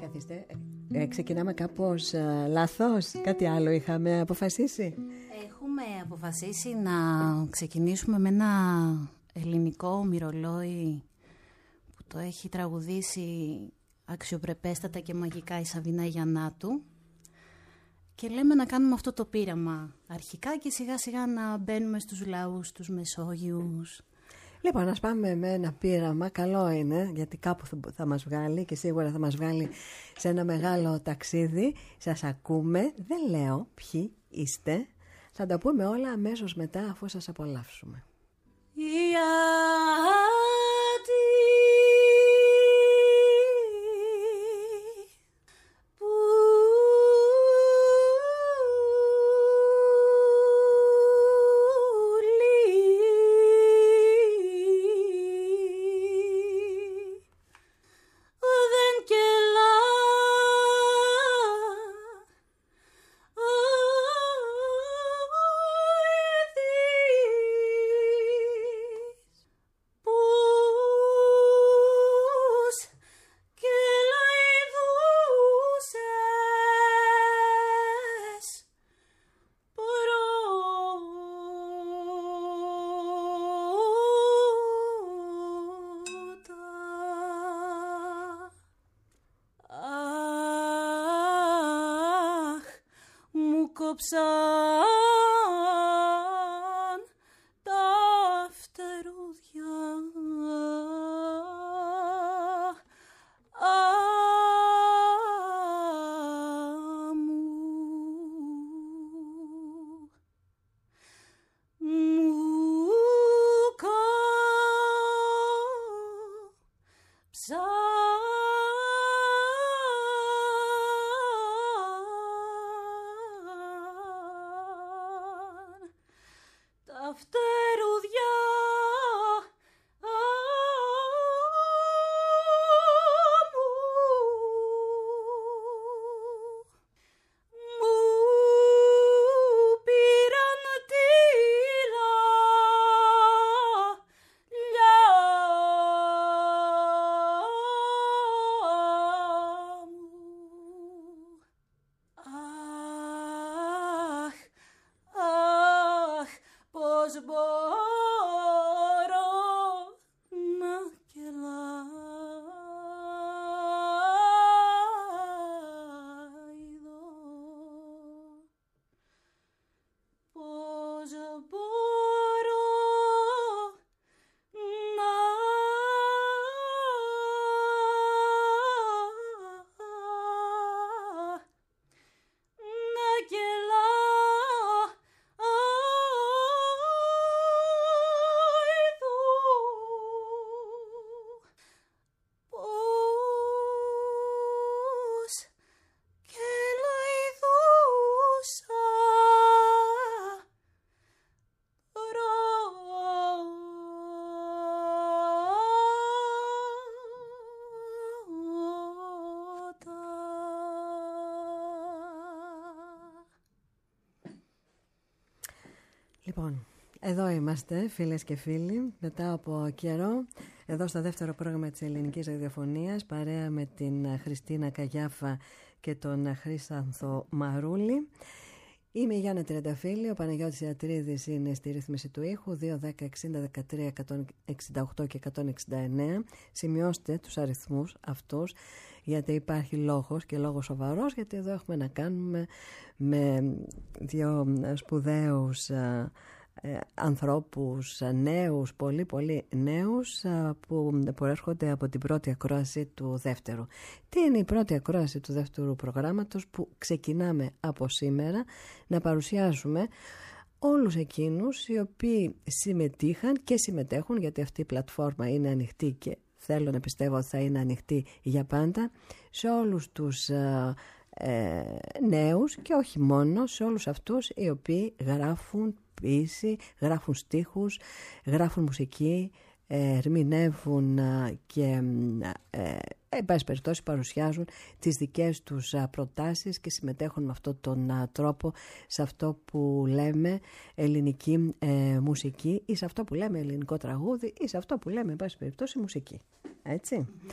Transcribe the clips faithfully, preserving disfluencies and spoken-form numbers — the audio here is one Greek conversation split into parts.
Καθίστε, ε, ξεκινάμε κάπως ε, λάθος, κάτι άλλο είχαμε αποφασίσει. Έχουμε αποφασίσει να ξεκινήσουμε με ένα ελληνικό μυρολόι που το έχει τραγουδήσει αξιοπρεπέστατα και μαγικά η Σαβίνα Γιαννάτου. Και λέμε να κάνουμε αυτό το πείραμα αρχικά και σιγά σιγά να μπαίνουμε στους λαούς, τους Μεσόγειους. Λοιπόν, ας πάμε με ένα πείραμα, καλό είναι, γιατί κάπου θα μας βγάλει και σίγουρα θα μας βγάλει σε ένα μεγάλο ταξίδι. Σας ακούμε, δεν λέω ποιοι είστε, θα τα πούμε όλα αμέσως μετά αφού σας απολαύσουμε. Κόψαν τα φτερούδια μου, μου κόψαν τα φτερούδια μου, μου πήραν τη λαλιά μου. Αχ, αχ, πώς μπορώ να κελάιδω, πώς μπορώ να να κελάιδω, πώς κελάιδουσα Λοιπόν, εδώ είμαστε φίλες και φίλοι, μετά από καιρό, εδώ στο δεύτερο πρόγραμμα της ελληνικής ραδιοφωνίας, παρέα με την Χριστίνα Καγιάφα και τον Χρύσανθο Μαρούλη. Είμαι η Γιάννα Τριανταφύλλη, ο Παναγιώτης Ιατρίδης είναι στη ρύθμιση του ήχου, δύο δέκα εξήντα δεκατρία εκατόν εξήντα οκτώ και εκατόν εξήντα εννέα. Σημειώστε τους αριθμούς αυτούς, γιατί υπάρχει λόγος και λόγος σοβαρός, γιατί εδώ έχουμε να κάνουμε με δύο σπουδαίους ε, ανθρώπους, νέους, πολύ πολύ νέους, που προέρχονται από την πρώτη ακρόαση του δεύτερου. Τι είναι η πρώτη ακρόαση του δεύτερου προγράμματος που ξεκινάμε από σήμερα να παρουσιάσουμε όλους εκείνους οι οποίοι συμμετείχαν και συμμετέχουν, γιατί αυτή η πλατφόρμα είναι ανοιχτή και θέλω να πιστεύω ότι θα είναι ανοιχτή για πάντα, σε όλους τους ε, ε, νέους και όχι μόνο, σε όλους αυτούς οι οποίοι γράφουν ποίηση, γράφουν στίχους, γράφουν μουσική, ερμηνεύουν και ε, εν πάση περιπτώσει παρουσιάζουν τις δικές τους προτάσεις και συμμετέχουν με αυτόν τον τρόπο σε αυτό που λέμε ελληνική ε, μουσική ή σε αυτό που λέμε ελληνικό τραγούδι ή σε αυτό που λέμε εν πάση περιπτώσει μουσική. Έτσι. Mm-hmm.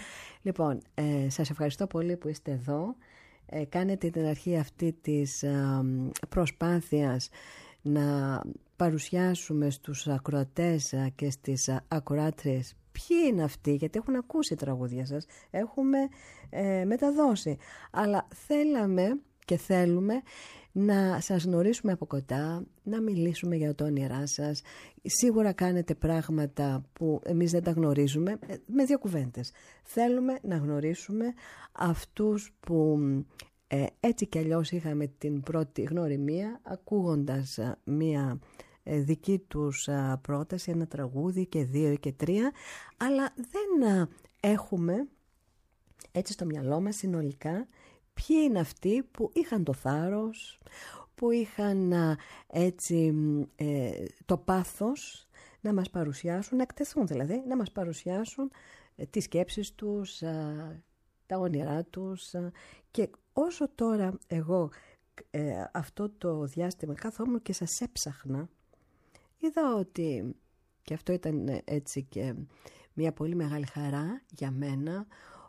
Λοιπόν, ε, σας ευχαριστώ πολύ που είστε εδώ. Ε, κάνετε την αρχή αυτή της ε, προσπάθειας να παρουσιάσουμε στους ακροατές και στις ακροάτριες ποιοι είναι αυτοί, γιατί έχουν ακούσει τραγούδια σας, έχουμε ε, μεταδώσει. Αλλά θέλαμε και θέλουμε να σας γνωρίσουμε από κοντά, να μιλήσουμε για τα όνειρά σας. Σίγουρα κάνετε πράγματα που εμείς δεν τα γνωρίζουμε, με δύο κουβέντες. Θέλουμε να γνωρίσουμε αυτούς που ε, έτσι κι αλλιώς είχαμε την πρώτη γνωριμία, ακούγοντας ε, μία ε, δική τους ε, πρόταση, ένα τραγούδι και δύο και τρία, αλλά δεν ε, έχουμε έτσι στο μυαλό μας συνολικά ποιοι είναι αυτοί που είχαν το θάρρος, που είχαν έτσι ε, το πάθος να μας παρουσιάσουν, να εκτεθούν δηλαδή, να μας παρουσιάσουν ε, τις σκέψεις τους, ε, τα όνειρά τους. Ε, και όσο τώρα εγώ ε, αυτό το διάστημα καθόμουν και σας έψαχνα, είδα ότι, και αυτό ήταν έτσι και μια πολύ μεγάλη χαρά για μένα,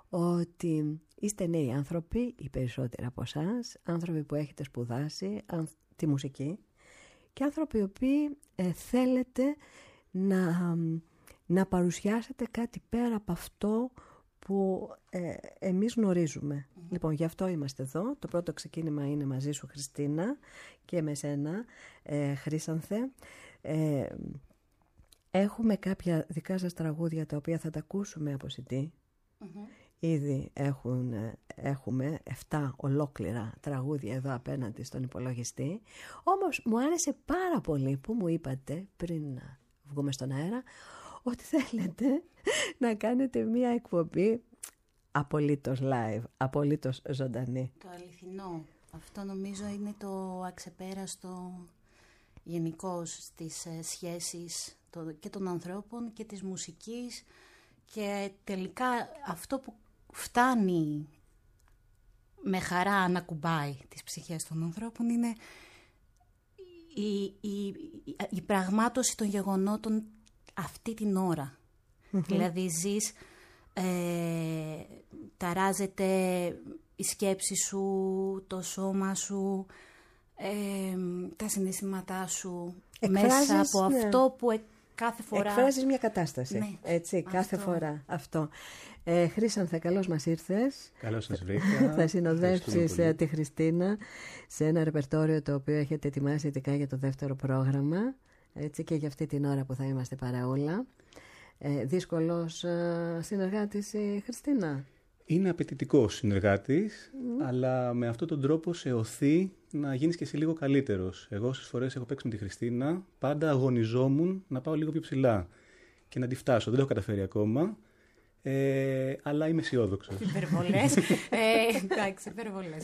ότι είστε νέοι άνθρωποι, οι περισσότεροι από εσάς, άνθρωποι που έχετε σπουδάσει τη μουσική και άνθρωποι οι οποίοι ε, θέλετε να, να παρουσιάσετε κάτι πέρα από αυτό που ε, εμείς γνωρίζουμε. Mm. Λοιπόν, γι' αυτό είμαστε εδώ. Το πρώτο ξεκίνημα είναι μαζί σου, Χριστίνα, και με σένα, ε, Χρύσανθε. Ε, έχουμε κάποια δικά σας τραγούδια τα οποία θα τα ακούσουμε από σι ντι. Mm-hmm. Ήδη έχουν, έχουμε εφτά ολόκληρα τραγούδια εδώ απέναντι στον υπολογιστή. Όμως μου άρεσε πάρα πολύ που μου είπατε πριν να βγούμε στον αέρα ότι θέλετε να κάνετε μία εκπομπή απολύτως live, απολύτως ζωντανή. Το αληθινό. Αυτό νομίζω είναι το αξεπέραστο γενικώς στις σχέσεις και των ανθρώπων και της μουσικής. Και τελικά αυτό που φτάνει με χαρά να κουμπάει τις ψυχές των ανθρώπων είναι η, η, η, η πραγμάτωση των γεγονότων αυτή την ώρα. Mm-hmm. Δηλαδή ζεις, ε, ταράζεται η σκέψη σου, το σώμα σου, ε, τα συναισθήματά σου. Εκφράζεις, μέσα από ναι. αυτό που ε, κάθε φορά... Εκφράζεις μια κατάσταση, ναι, έτσι, αυτό. κάθε φορά αυτό. Ε, Χρύσανθε, καλώς μας ήρθες. Καλώς σας βρήκα. Θα συνοδεύσεις τη Χριστίνα σε ένα ρεπερτόριο το οποίο έχετε ετοιμάσει ειδικά για το δεύτερο πρόγραμμα, έτσι, και για αυτή την ώρα που θα είμαστε παραόλα. Ε, δύσκολος ε, συνεργάτης η Χριστίνα. Είναι απαιτητικός συνεργάτης, mm. αλλά με αυτόν τον τρόπο σε οθεί να γίνεις και εσύ λίγο καλύτερος. Εγώ όσες φορές έχω παίξει με τη Χριστίνα, πάντα αγωνιζόμουν να πάω λίγο πιο ψηλά και να τη φτάσω. Δεν το έχω καταφέρει ακόμα, ε, αλλά είμαι αισιόδοξος. Υπερβολές. ε, εντάξει, υπερβολές.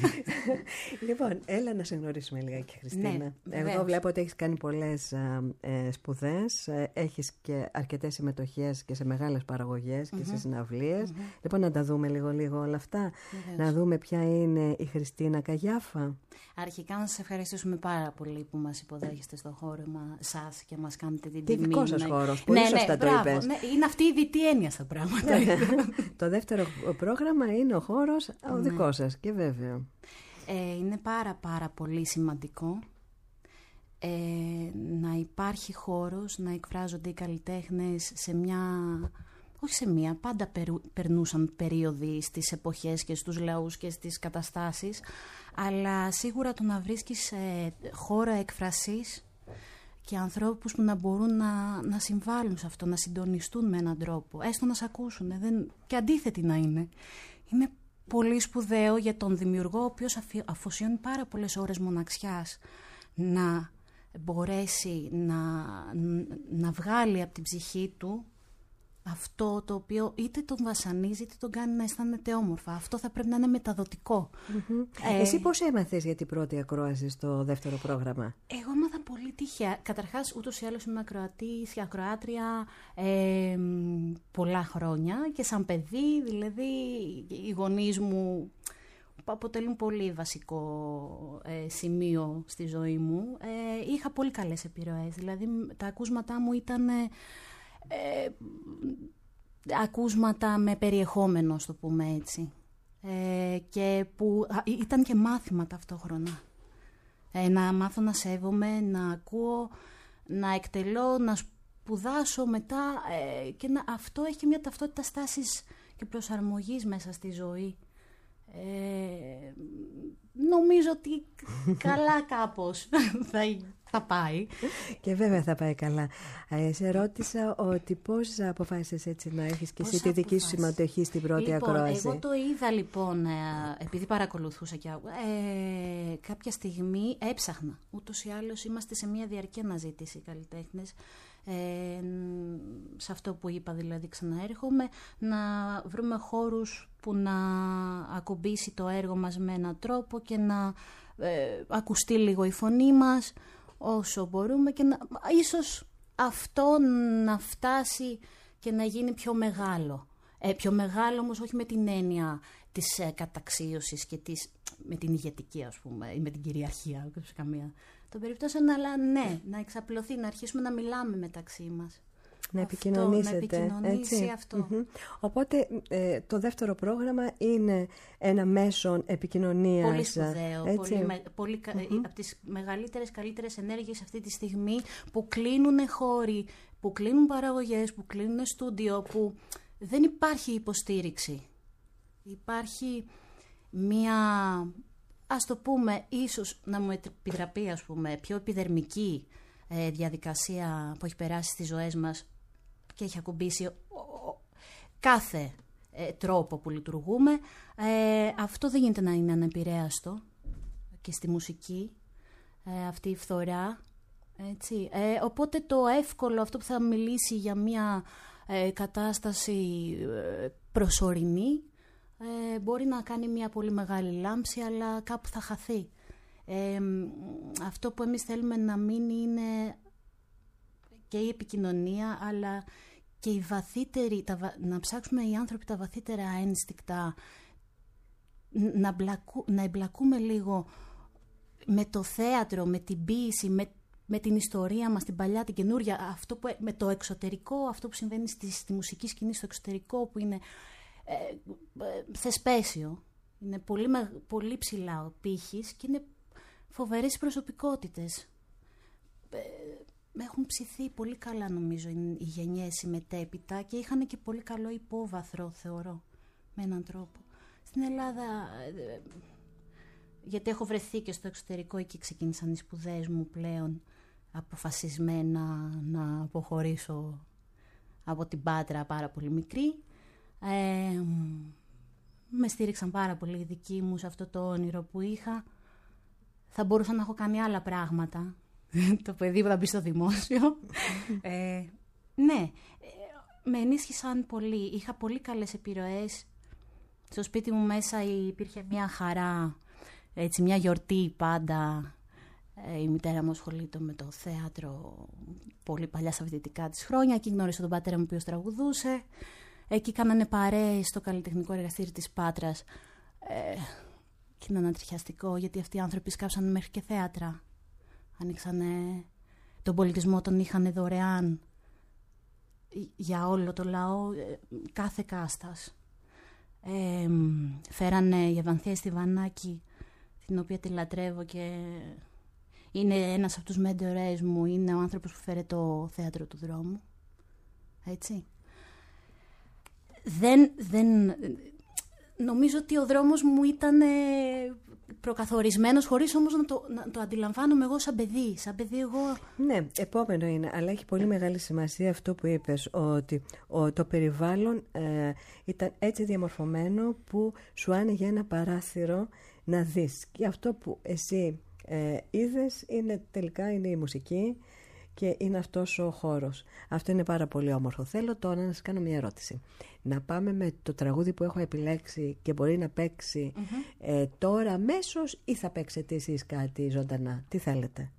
Λοιπόν, έλα να σε γνωρίσουμε λιγάκι, Χριστίνα. Ναι, Εγώ βλέπω ότι έχεις κάνει πολλές ε, σπουδές, ε, έχεις και αρκετές συμμετοχές και σε μεγάλες παραγωγές mm-hmm. και σε συναυλίες. Mm-hmm. Λοιπόν, να τα δούμε λίγο-λίγο όλα αυτά. Βεβαίως. Να δούμε ποια είναι η Χριστίνα Καγιάφα. Αρχικά να σας ευχαριστήσουμε πάρα πολύ που μας υποδέχεστε στο χώρο σας και μας κάνετε την τιμή. Τι δικό σας χώρος, πολύ ναι, σωστά ναι, το μπράβο, είπες. Ναι, είναι αυτή η δυτή έννοια στα πράγματα. Το δεύτερο πρόγραμμα είναι ο χώρος ο ναι. δικός σας και βέβαια. Ε, είναι πάρα πάρα πολύ σημαντικό ε, να υπάρχει χώρος, να εκφράζονται οι καλλιτέχνες σε μια... όχι σε μία, πάντα περου, περνούσαν περίοδοι στις εποχές και στους λαούς και στις καταστάσεις, αλλά σίγουρα το να βρίσκεις ε, χώρα έκφρασης και ανθρώπους που να μπορούν να, να συμβάλλουν σε αυτό, να συντονιστούν με έναν τρόπο, έστω να σε ακούσουν, δεν, και αντίθετη να είναι. Είναι πολύ σπουδαίο για τον δημιουργό, ο οποίος αφοσιώνει πάρα πολλές ώρες μοναξιάς, να μπορέσει να, να βγάλει από την ψυχή του αυτό το οποίο είτε τον βασανίζει είτε τον κάνει να αισθάνεται όμορφα. Αυτό θα πρέπει να είναι μεταδοτικό. Mm-hmm. Ε, Εσύ πώς έμαθες για την πρώτη ακρόαση στο δεύτερο πρόγραμμα? Εγώ έμαθα πολύ τυχαία. Καταρχάς, ούτως ή άλλως ήμουν ακροατής και ακροάτρια ε, πολλά χρόνια και σαν παιδί, δηλαδή οι γονείς μου αποτελούν πολύ βασικό ε, σημείο στη ζωή μου. Ε, είχα πολύ καλές επιρροές. Δηλαδή τα ακούσματά μου ήταν... Ε, ακούσματα με περιεχόμενο, στο πούμε έτσι. Ε, και που α, ήταν και μάθημα ταυτόχρονα. Ε, να μάθω να σέβομαι, να ακούω, να εκτελώ, να σπουδάσω μετά ε, και να, αυτό έχει μια ταυτότητα στάσης και προσαρμογής μέσα στη ζωή. Ε, νομίζω ότι καλά κάπως θα, θα πάει. Και βέβαια θα πάει καλά. Ε, σε ρώτησα ότι πώς αποφάσισες έτσι να έχεις και πώς εσύ τη δική σου συμμετοχή στην πρώτη λοιπόν, ακρόαση. Εγώ το είδα λοιπόν, ε, επειδή παρακολουθούσα και ε, κάποια στιγμή έψαχνα. Ούτως ή άλλως είμαστε σε μια διαρκή αναζήτηση οι καλλιτέχνες. Ε, σε αυτό που είπα δηλαδή ξαναέρχομαι, να βρούμε χώρους που να ακουμπήσει το έργο μας με έναν τρόπο και να ε, ακουστεί λίγο η φωνή μας όσο μπορούμε και να, ίσως αυτό να φτάσει και να γίνει πιο μεγάλο. Ε, πιο μεγάλο όμως όχι με την έννοια της ε, καταξίωσης και της, με την ηγετική ας πούμε ή με την κυριαρχία σε καμία των περιπτώσεων, αλλά ναι, να εξαπλωθεί, να αρχίσουμε να μιλάμε μεταξύ μας. Να αυτό, επικοινωνήσετε. Να επικοινωνήσει έτσι. αυτό. Mm-hmm. Οπότε ε, το δεύτερο πρόγραμμα είναι ένα μέσον επικοινωνίας. Πολύ σπουδαίο. Έτσι. Πολύ, πολύ, mm-hmm. Από τις μεγαλύτερες, καλύτερες ενέργειες αυτή τη στιγμή που κλείνουν χώροι, που κλείνουν παραγωγές, που κλείνουν στούντιο, που δεν υπάρχει υποστήριξη. Υπάρχει μία, ας το πούμε, ίσως να μου επιτραπεί, ας πούμε, πιο επιδερμική ε, διαδικασία που έχει περάσει στις ζωές μας και έχει ακουμπήσει ο, ο, κάθε ε, τρόπο που λειτουργούμε. Ε, αυτό δεν γίνεται να είναι ανεπηρέαστο και στη μουσική, ε, αυτή η φθορά. Έτσι. Ε, οπότε το εύκολο, αυτό που θα μιλήσει για μια ε, κατάσταση ε, προσωρινή, ε, μπορεί να κάνει μια πολύ μεγάλη λάμψη, αλλά κάπου θα χαθεί. Ε, αυτό που εμείς θέλουμε να μείνει είναι και η επικοινωνία, αλλά και η βαθύτερη, τα, να ψάξουμε οι άνθρωποι τα βαθύτερα ένστικτα, να, μπλακού, να εμπλακούμε λίγο με το θέατρο, με την ποίηση, με, με την ιστορία μας, την παλιά, την καινούρια, αυτό που, με το εξωτερικό, αυτό που συμβαίνει στη, στη μουσική σκηνή στο εξωτερικό, που είναι ε, ε, θεσπέσιο. Είναι πολύ, πολύ ψηλά ο πύχης και είναι φοβερές προσωπικότητες. Ε, έχουν ψηθεί πολύ καλά, νομίζω, οι γενιές μετέπειτα και είχαν και πολύ καλό υπόβαθρο, θεωρώ, με έναν τρόπο. Στην Ελλάδα, ε, γιατί έχω βρεθεί και στο εξωτερικό, εκεί ξεκίνησαν οι σπουδές μου πλέον, αποφασισμένα να αποχωρήσω από την Πάτρα πάρα πολύ μικρή. Ε, με στήριξαν πάρα πολύ οι δικοί μου σε αυτό το όνειρο που είχα. Θα μπορούσα να έχω κάνει άλλα πράγματα. Το παιδί που θα μπει στο δημόσιο. ε, ναι, με ενίσχυσαν πολύ. Είχα πολύ καλές επιρροές. Στο σπίτι μου μέσα υπήρχε μια χαρά, έτσι, μια γιορτή πάντα. Ε, η μητέρα μου ασχολείται με το θέατρο πολύ παλιά στα φοιτητικά της χρόνια. Εκεί γνώρισα τον πατέρα μου, ο οποίος τραγουδούσε. Εκεί κάνανε παρέες στο καλλιτεχνικό εργαστήρι της Πάτρας. Ε, και είναι ανατριχιαστικό, γιατί αυτοί οι άνθρωποι σκάψαν μέχρι και θέατρα. Ανοίξανε τον πολιτισμό, τον είχαν δωρεάν για όλο το λαό, κάθε κάστας. Ε, φέρανε η Ευανθία Στιβανάκη, την οποία τη λατρεύω και είναι ένας από τους μέντορες μου, είναι ο άνθρωπος που φέρε το θέατρο του δρόμου. Έτσι. Δεν, δεν, νομίζω ότι ο δρόμος μου ήταν προκαθορισμένος, χωρίς όμως να το, να το αντιλαμβάνομαι εγώ σαν παιδί. Σαν παιδί εγώ... Ναι, επόμενο είναι, αλλά έχει πολύ μεγάλη σημασία αυτό που είπες, ότι ο, το περιβάλλον ε, ήταν έτσι διαμορφωμένο που σου άνοιγε ένα παράθυρο να δεις. Και αυτό που εσύ ε, είδες είναι, τελικά είναι η μουσική και είναι αυτός ο χώρος. Αυτό είναι πάρα πολύ όμορφο. Θέλω τώρα να σας κάνω μια ερώτηση. Να πάμε με το τραγούδι που έχω επιλέξει και μπορεί να παίξει mm-hmm. ε, τώρα αμέσως, ή θα παίξετε εσείς κάτι ζωντανά? Τι θέλετε?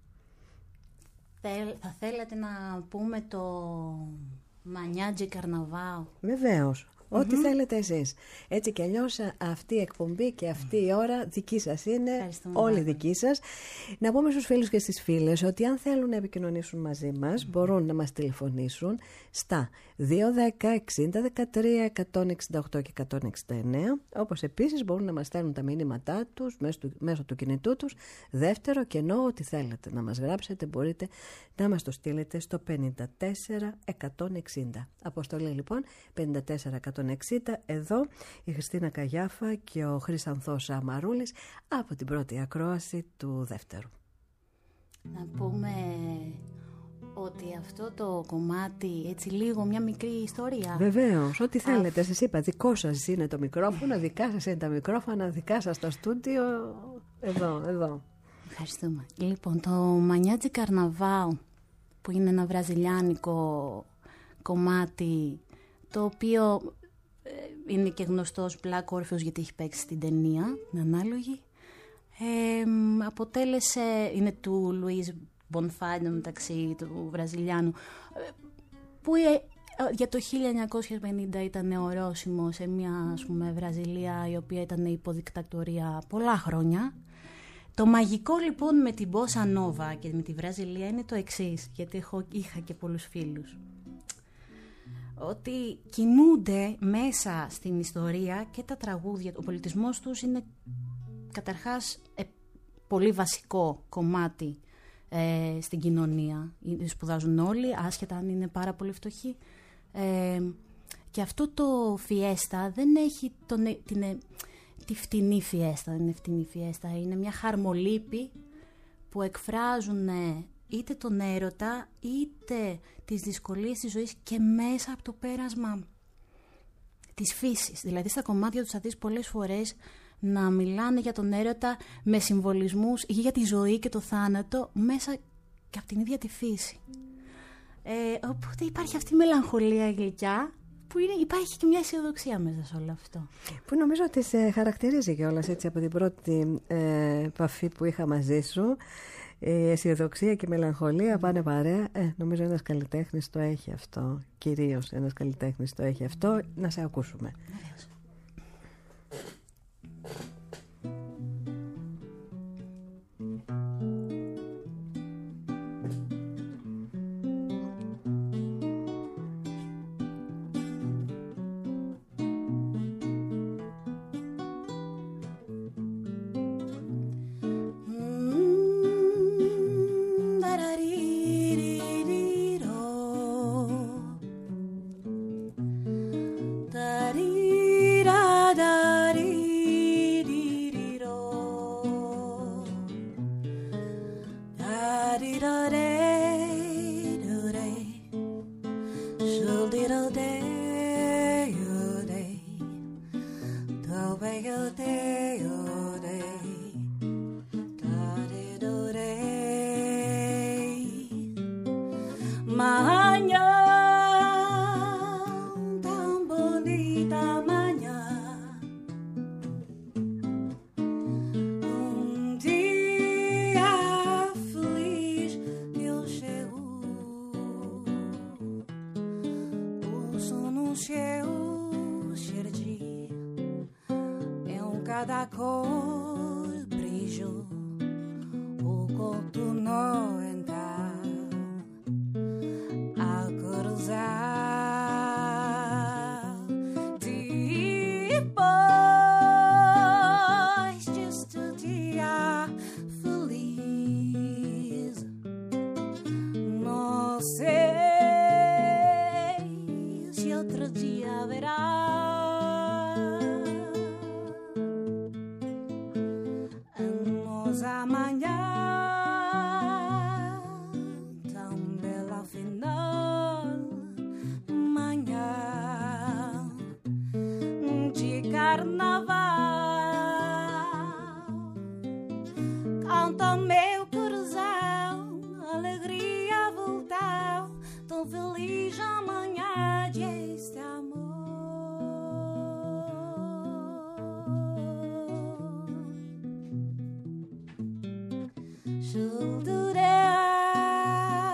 Θα θέλατε να πούμε το Μανιάτζι Καρναβάο? Βεβαίως. Ό,τι θέλετε εσείς. Έτσι κι αλλιώς αυτή η εκπομπή και αυτή η ώρα δική σας είναι, όλη πάρα. Δική σας. Να πούμε στους φίλους και στις φίλες ότι αν θέλουν να επικοινωνήσουν μαζί μας, μπορούν να μας τηλεφωνήσουν στα δύο ένα μηδέν εξήντα δεκατρία εκατόν εξήντα οκτώ και εκατόν εξήντα εννέα, όπως επίσης μπορούν να μας στέλνουν τα μηνύματά τους μέσω του, μέσω του κινητού τους. Δεύτερο, και ενώ ό,τι θέλετε να μας γράψετε, μπορείτε να μας το στείλετε στο πενήντα τέσσερα εκατόν εξήντα. Αποστολή λοιπόν πενήντα τέσσερα εκατόν εξήντα. Εδώ η Χριστίνα Καγιάφα και ο Χρυσανθός Αμαρούλης από την πρώτη ακρόαση του δεύτερου. Να πούμε ότι αυτό το κομμάτι, έτσι λίγο μια μικρή ιστορία. Βεβαίως, ό,τι θέλετε. Σας είπα, δικό σας είναι το μικρόφωνο, δικά σας είναι τα μικρόφωνα, δικά σας το στούντιο. Εδώ, εδώ. Ευχαριστούμε. Λοιπόν, το Μανιάτζι Καρναβάου, που είναι ένα βραζιλιάνικο κομμάτι, το οποίο ε, είναι και γνωστός Black Orpheus γιατί έχει παίξει στην ταινία, την ανάλογη. Ε, αποτέλεσε, είναι του Λουίς Μπονφάνιο, μεταξύ του Βραζιλιάνου, που ε, για το χίλια εννιακόσια πενήντα ήταν ορόσημο σε μια, ας πούμε, Βραζιλία η οποία ήταν υποδικτακτορία πολλά χρόνια. Το μαγικό λοιπόν με την Μπόσα Νόβα και με τη Βραζιλία είναι το εξής, γιατί έχω, είχα και πολλούς φίλους. Ότι κινούνται μέσα στην ιστορία και τα τραγούδια, ο πολιτισμός τους είναι καταρχάς ε, πολύ βασικό κομμάτι ε, στην κοινωνία. Σπουδάζουν όλοι, άσχετα αν είναι πάρα πολύ φτωχοί. Ε, και αυτό το φιέστα δεν έχει τον, την, τη φτηνή φιέστα, δεν είναι φτηνή φιέστα, είναι μια χαρμολύπη που εκφράζουν είτε τον έρωτα είτε τις δυσκολίες της ζωής και μέσα από το πέρασμα της φύσης. Δηλαδή στα κομμάτια τους θα δεις πολλές φορές να μιλάνε για τον έρωτα με συμβολισμούς ή για τη ζωή και το θάνατο μέσα και από την ίδια τη φύση. Ε, οπότε υπάρχει αυτή η μελαγχολία γλυκιά που είναι, υπάρχει και μια αισιοδοξία μέσα σε όλο αυτό. Που νομίζω ότι σε χαρακτηρίζει κιόλας έτσι από την πρώτη ε, επαφή που είχα μαζί σου. Η αισιοδοξία και η μελαγχολία πάνε παρέα. Ε, νομίζω ένας καλλιτέχνης το έχει αυτό. Κυρίως ένας καλλιτέχνης το έχει αυτό. Να σε ακούσουμε. Βεβαίως.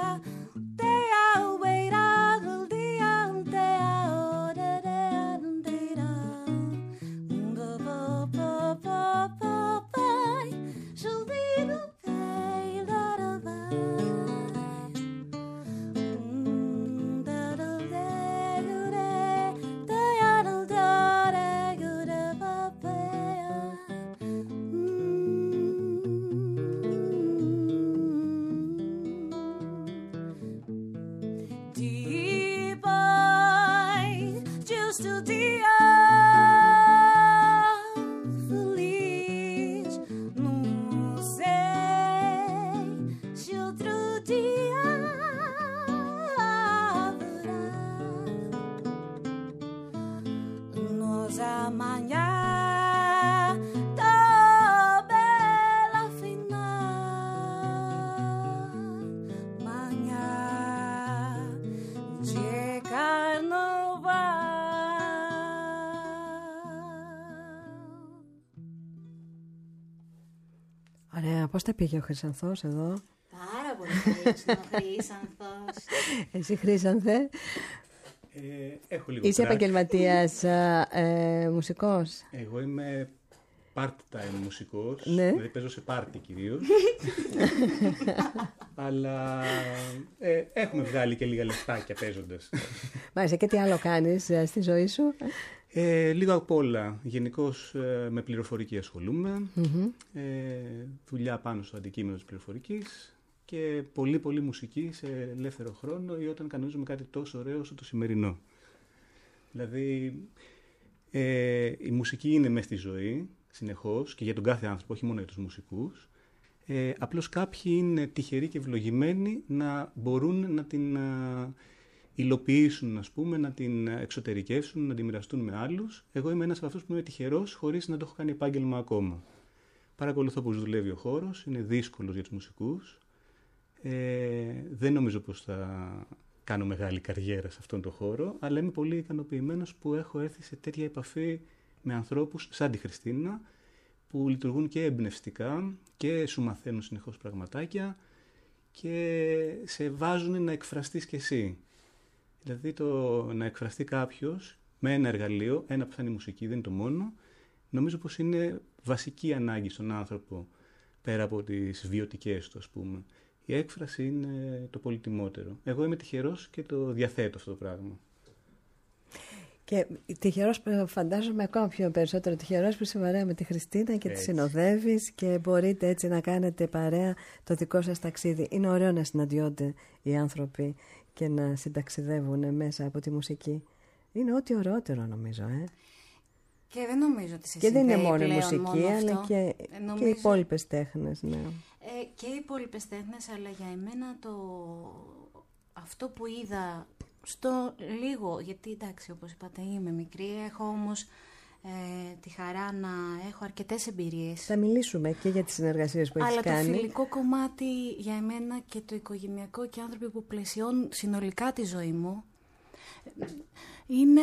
Day Ωραία, πώς τα πήγε ο Χρυσανθός εδώ? Πάρα πολύ καλός είναι ο Χρύσανθος. Εσύ, Χρύσανθε, Ε, έχω λίγο είσαι κράκ. επαγγελματίας ε, μουσικός? Εγώ είμαι part-time μουσικός, Ναι. δηλαδή παίζω σε πάρτι κυρίως. Αλλά ε, έχουμε βγάλει και λίγα λεφτάκια παίζοντας. Μάλιστα, και τι άλλο κάνεις ε, στη ζωή σου? Ε, λίγο απ' όλα. Γενικώς ε, με πληροφορική ασχολούμαι. Μμμ. Ε, δουλειά πάνω στο αντικείμενο της πληροφορικής και πολύ πολύ μουσική σε ελεύθερο χρόνο ή όταν κανονίζουμε κάτι τόσο ωραίο όσο το σημερινό. Δηλαδή ε, η μουσική είναι μέσα στη ζωή συνεχώς και για τον κάθε άνθρωπο, όχι μόνο για τους μουσικούς. Ε, απλώς κάποιοι είναι τυχεροί και ευλογημένοι να μπορούν να την α, υλοποιήσουν, ας πούμε, να την εξωτερικεύσουν, να την μοιραστούν με άλλους. Εγώ είμαι ένας από αυτούς που είμαι τυχερός χωρίς να το έχω κάνει επάγγελμα ακόμα. Παρακολουθώ πώς δουλεύει ο χώρος, είναι δύσκολος για τους μουσικούς. Ε, δεν νομίζω πως θα κάνω μεγάλη καριέρα σε αυτόν τον χώρο, αλλά είμαι πολύ ικανοποιημένος που έχω έρθει σε τέτοια επαφή με ανθρώπους σαν τη Χριστίνα, που λειτουργούν και εμπνευστικά και σου μαθαίνουν συνεχώς πραγματάκια και σε βάζουν να εκφραστείς κι εσύ. Δηλαδή το να εκφραστεί κάποιος με ένα εργαλείο, ένα που θα είναι η μουσική, δεν είναι το μόνο, νομίζω πως είναι βασική ανάγκη στον άνθρωπο, πέρα από τις βιωτικές του, ας πούμε. Η έκφραση είναι το πολύτιμότερο. Εγώ είμαι τυχερός και το διαθέτω αυτό το πράγμα. Και τυχερός, φαντάζομαι ακόμα πιο περισσότερο τυχερός που είσαι παρέα με τη Χριστίνα και τη συνοδεύεις και μπορείτε έτσι να κάνετε παρέα το δικό σας ταξίδι. Είναι ωραίο να συναντιόνται οι άνθρωποι και να συνταξιδεύουν μέσα από τη μουσική. Είναι ό,τι ωραιότερο νομίζω. Ε? Και δεν νομίζω ότι σε Και δεν είναι συνδέει μόνο η πλέον μουσική, μόνο αλλά αυτό. και, Ε, νομίζω... και οι υπόλοιπες τέχνες. Ναι. Ε, και οι υπόλοιπες τέχνες, αλλά για εμένα το... αυτό που είδα στο λίγο, γιατί εντάξει, όπως είπατε, είμαι μικρή, έχω όμως ε, τη χαρά να έχω αρκετές εμπειρίες. Θα μιλήσουμε και για τις συνεργασίες που έχεις Αλλά κάνει. το φιλικό κομμάτι για εμένα και το οικογενειακό και άνθρωποι που πλαισιώνουν συνολικά τη ζωή μου είναι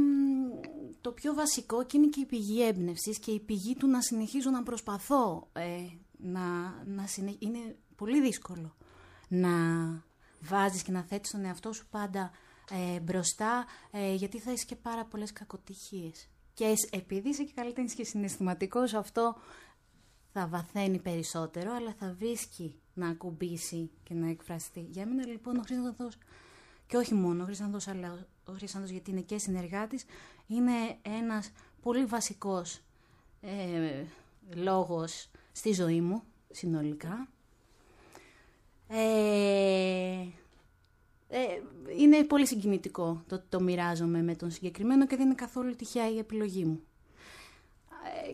το πιο βασικό και είναι και η πηγή έμπνευσης και η πηγή του να συνεχίζω να προσπαθώ. Ε, να, να συνε... Είναι πολύ δύσκολο να βάζεις και να θέτεις τον εαυτό σου πάντα ε, μπροστά, ε, γιατί θα είσαι και πάρα πολλές κακοτυχίες. Και επειδή είσαι και καλύτερης και συναισθηματικός, αυτό θα βαθαίνει περισσότερο, αλλά θα βρίσκει να ακουμπήσει και να εκφραστεί. Για μένα λοιπόν ο Χρυσανθός, και όχι μόνο ο Χρυσανθός, αλλά ο Χρυσανθός γιατί είναι και συνεργάτης, είναι ένας πολύ βασικός ε, λόγος στη ζωή μου, συνολικά. Ε, ε, είναι πολύ συγκινητικό το ότι το μοιράζομαι με τον συγκεκριμένο και δεν είναι καθόλου τυχαία η επιλογή μου. Ε,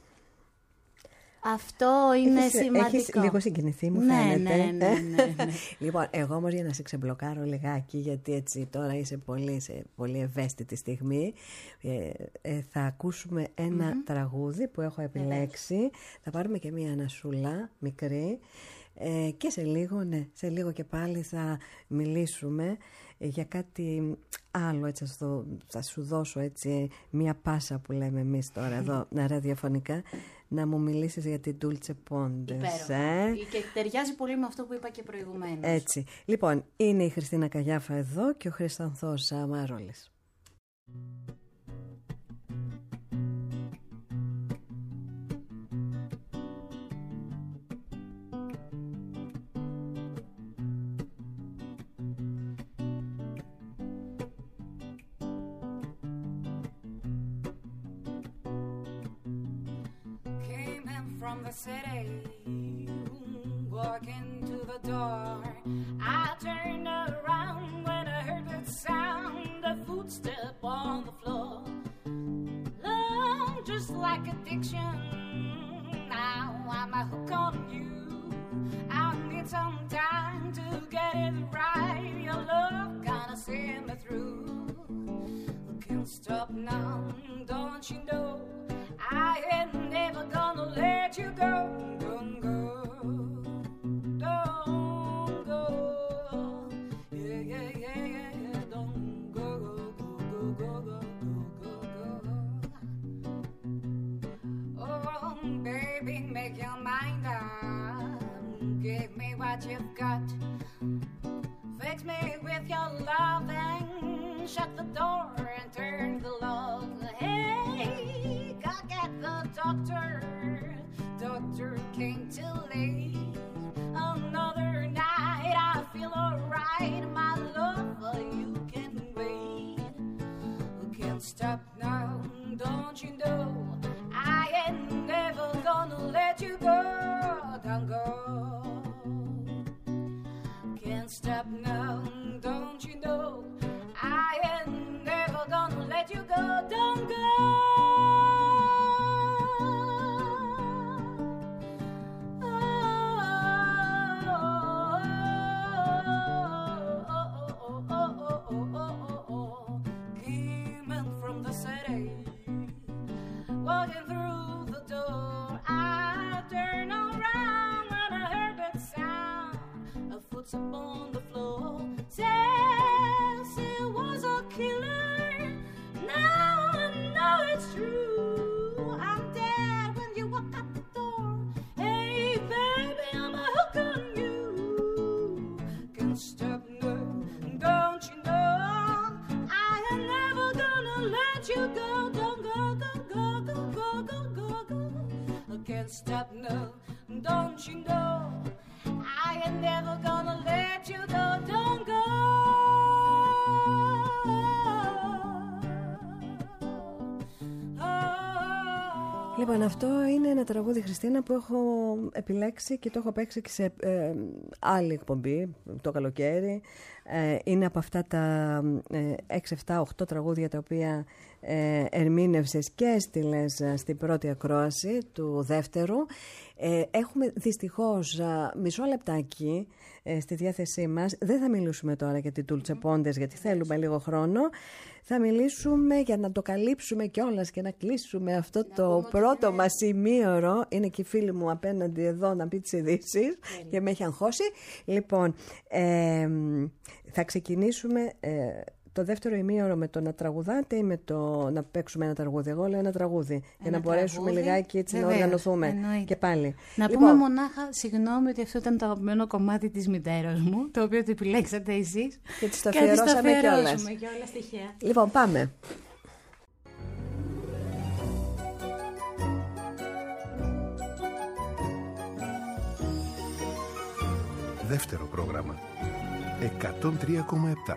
αυτό είναι έχεις, σημαντικό. Έχεις λίγο συγκινηθεί, μου ναι, φαίνεται. Ναι, ναι, ναι, ναι. Λοιπόν, εγώ όμως για να σε ξεμπλοκάρω λιγάκι, γιατί έτσι τώρα είσαι πολύ, σε πολύ ευαίσθητη στιγμή, ε, ε, θα ακούσουμε ένα mm-hmm. τραγούδι που έχω επιλέξει. Mm-hmm. Θα πάρουμε και μία ανασούλα μικρή ε, και σε λίγο, ναι, σε λίγο και πάλι θα μιλήσουμε για κάτι άλλο, έτσι, θα, θα σου δώσω έτσι μία πάσα που λέμε εμείς τώρα εδώ ραδιοφωνικά, να μου μιλήσεις για την Dulce Pondes. Ε? Και ταιριάζει πολύ με αυτό που είπα και προηγουμένως. Έτσι. Λοιπόν, είναι η Χριστίνα Καγιάφα εδώ και ο Χρυσανθός Μαρόλης. From the city, walking to the door, I turned around when I heard that sound, a footstep on the floor. Love, just like addiction, now I'm a hook on you. I need some time to get it right. Your love gonna see me through. I can't stop now, don't you know? I ain't never gonna let you go. Don't go, don't go. Yeah, yeah, yeah, yeah, yeah. Don't go, go, go, go, go, go, go, go. Oh, baby, make your mind up. that you've got. Fix me with your love and shut the door and turn the lock. Hey, go get the doctor. Doctor came too late. Another night I feel alright. My love for you can wait. Can't stop now, don't you know? I ain't never gonna let you go. Don't go. Can't stop now, don't you know? I ain't never gonna let you go. Don't go. Walking through the door, I turned around when I heard that sound of footsteps on the floor. Says it was a killer. Now I know it's true. I'm dead when you walk out the door. Hey baby, I'm a hook on you. Can't stop now, don't you know? I am never gonna let you go. Don't go, go, go, go, go, go, go, go. I can't stop now, don't you know? I am never gonna let you go. Don't go. Λοιπόν, αυτό είναι ένα τραγούδι, Χριστίνα, που έχω επιλέξει και το έχω παίξει και σε ε, άλλη εκπομπή το καλοκαίρι. Ε, είναι από αυτά τα ε, έξι, επτά, οκτώ τραγούδια τα οποία ε, ερμήνευσες και έστειλες στην πρώτη ακρόαση του δεύτερου. Ε, έχουμε δυστυχώς ε, μισό λεπτάκι ε, στη διάθεσή μας. Δεν θα μιλήσουμε τώρα για την Τούλτσε Πόντες, γιατί θέλουμε λίγο χρόνο. Θα μιλήσουμε για να το καλύψουμε κιόλας και να κλείσουμε αυτό να το πρώτο μας ημίωρο. Είναι και η φίλη μου απέναντι εδώ να πει τις ειδήσεις και με έχει αγχώσει. Λοιπόν, ε, θα ξεκινήσουμε ε, το δεύτερο ημίωρο με το να τραγουδάτε ή με το να παίξουμε ένα τραγούδι. Εγώ λέω ένα τραγούδι, ένα για να μπορέσουμε τραγούδι, λιγάκι έτσι βεβαίως, να οργανωθούμε. Εννοείται. Και πάλι. Να λοιπόν, πούμε μονάχα, συγγνώμη, ότι αυτό ήταν το αγαπημένο κομμάτι της μητέρας μου, το οποίο το επιλέξατε εσείς. Και της το αφιερώσαμε κιόλας. κιόλας τυχαία. Λοιπόν, πάμε. Δεύτερο πρόγραμμα. εκατόν τρία κόμμα επτά.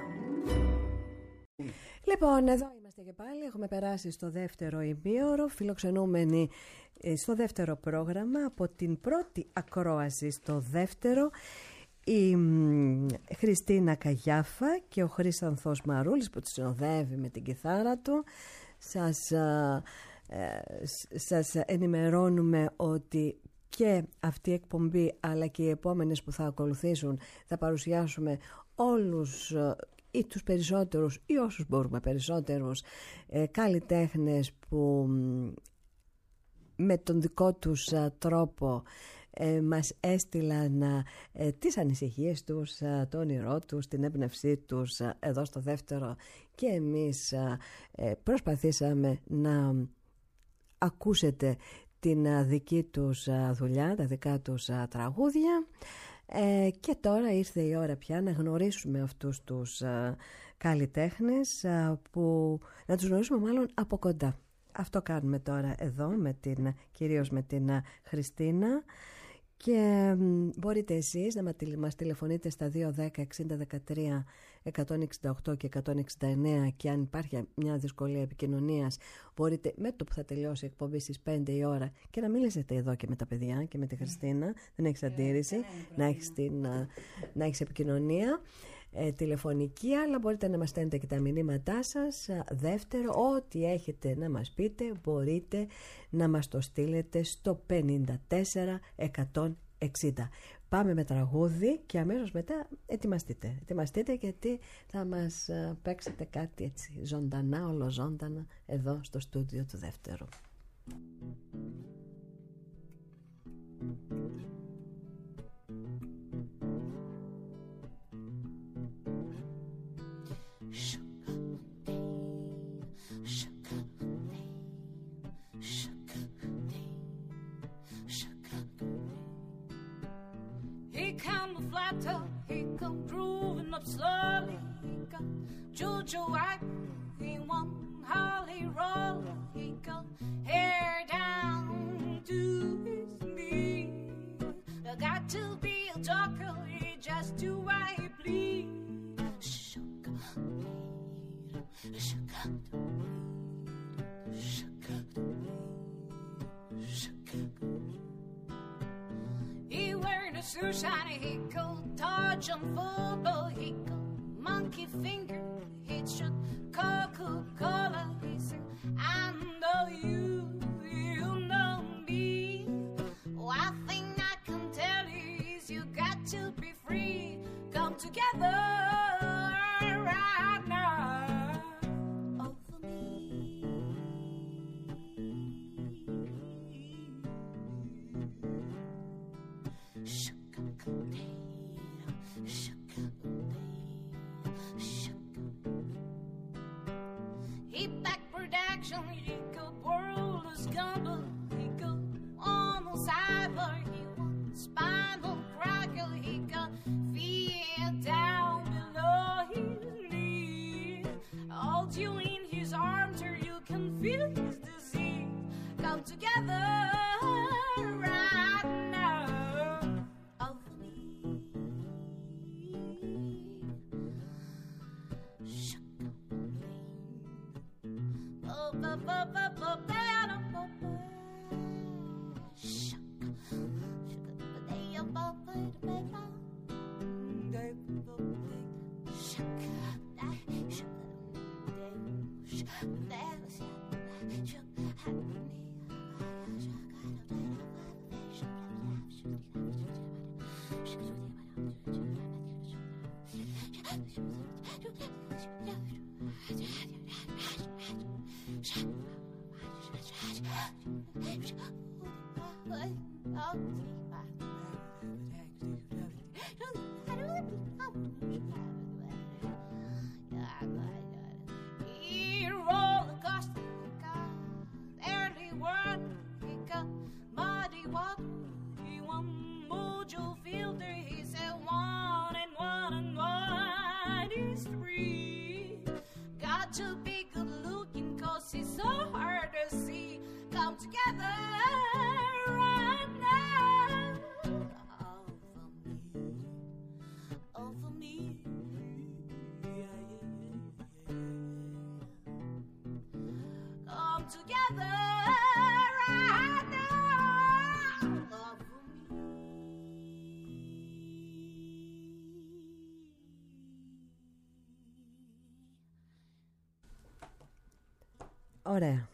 Λοιπόν, εδώ είμαστε και πάλι. Έχουμε περάσει στο δεύτερο ημίωρο, φιλοξενούμενοι στο δεύτερο πρόγραμμα. Από την πρώτη ακρόαση στο δεύτερο, η Χριστίνα Καγιάφα και ο Χρήστανθος Μαρούλης, που τη συνοδεύει με την κιθάρα του. Σας, ε, σας ενημερώνουμε ότι και αυτή η εκπομπή, αλλά και οι επόμενες που θα ακολουθήσουν, θα παρουσιάσουμε όλους ή τους περισσότερους ή όσους μπορούμε περισσότερους ε, καλλιτέχνες που με τον δικό τους α, τρόπο ε, μας έστειλαν ε, τις ανησυχίες τους, α, το όνειρό τους, την έμπνευσή τους α, εδώ στο δεύτερο, και εμείς α, ε, προσπαθήσαμε να ακούσετε την α, δική τους α, δουλειά, τα δικά τους α, τραγούδια. Ε, και τώρα ήρθε η ώρα πια να γνωρίσουμε αυτούς τους α, καλλιτέχνες, α, που να τους γνωρίσουμε μάλλον από κοντά. Αυτό κάνουμε τώρα εδώ, με την, κυρίως με την α, Χριστίνα. Και μ, μπορείτε εσείς να μας τηλεφωνείτε στα δύο δέκα εξήντα δεκατρία εκατόν εξήντα οκτώ και εκατόν εξήντα εννέα, και αν υπάρχει μια δυσκολία επικοινωνίας μπορείτε με το που θα τελειώσει η εκπομπή στις πέντε η ώρα και να μιλήσετε εδώ και με τα παιδιά και με τη Χριστίνα. Δεν έχεις αντίρρηση να έχεις, την, να έχεις επικοινωνία ε, τηλεφωνική, αλλά μπορείτε να μας στέλνετε και τα μηνύματά σας. Δεύτερο, ό,τι έχετε να μας πείτε μπορείτε να μας το στείλετε στο πενήντα τέσσερα εκατόν εξήντα. Πάμε με τραγούδι και αμέσως μετά ετοιμαστείτε. Ετοιμαστείτε, γιατί θα μας παίξετε κάτι έτσι ζωντανά, ολοζώντανα, εδώ στο στούντιο του δεύτερου. He camouflaged Seattle, he come grooving up slowly. He got Jojo White, he won Holly Roll. He got hair down to his knee. I got to be a doctor, he just do why he bleed. Shook up the weed, shook up the weed, shook up the weed, shook up the weed. He wearing a suit shiny, he go touch on football, he go monkey finger, he should Coca-Cola, he said, I know you, you know me. One thing I can tell you is you got to be free. Come together right now over me. Shook-a-day, shook-a-day, shook-a. He back production, he go world is gumbo, he go on the cyber, he won spinal crackle, he got feet down below his knee. Hold you in his arms or you can feel his disease. Come together right now over me. Shook He rolled the ghost, he got early word, he got muddy water, he won Mojo Fielder, he said one and one and one is three. Got to be good looking cause he's so hard to see. Come together right now over me, over me. Yeah, yeah, yeah. Come together right now over me. Ωραία.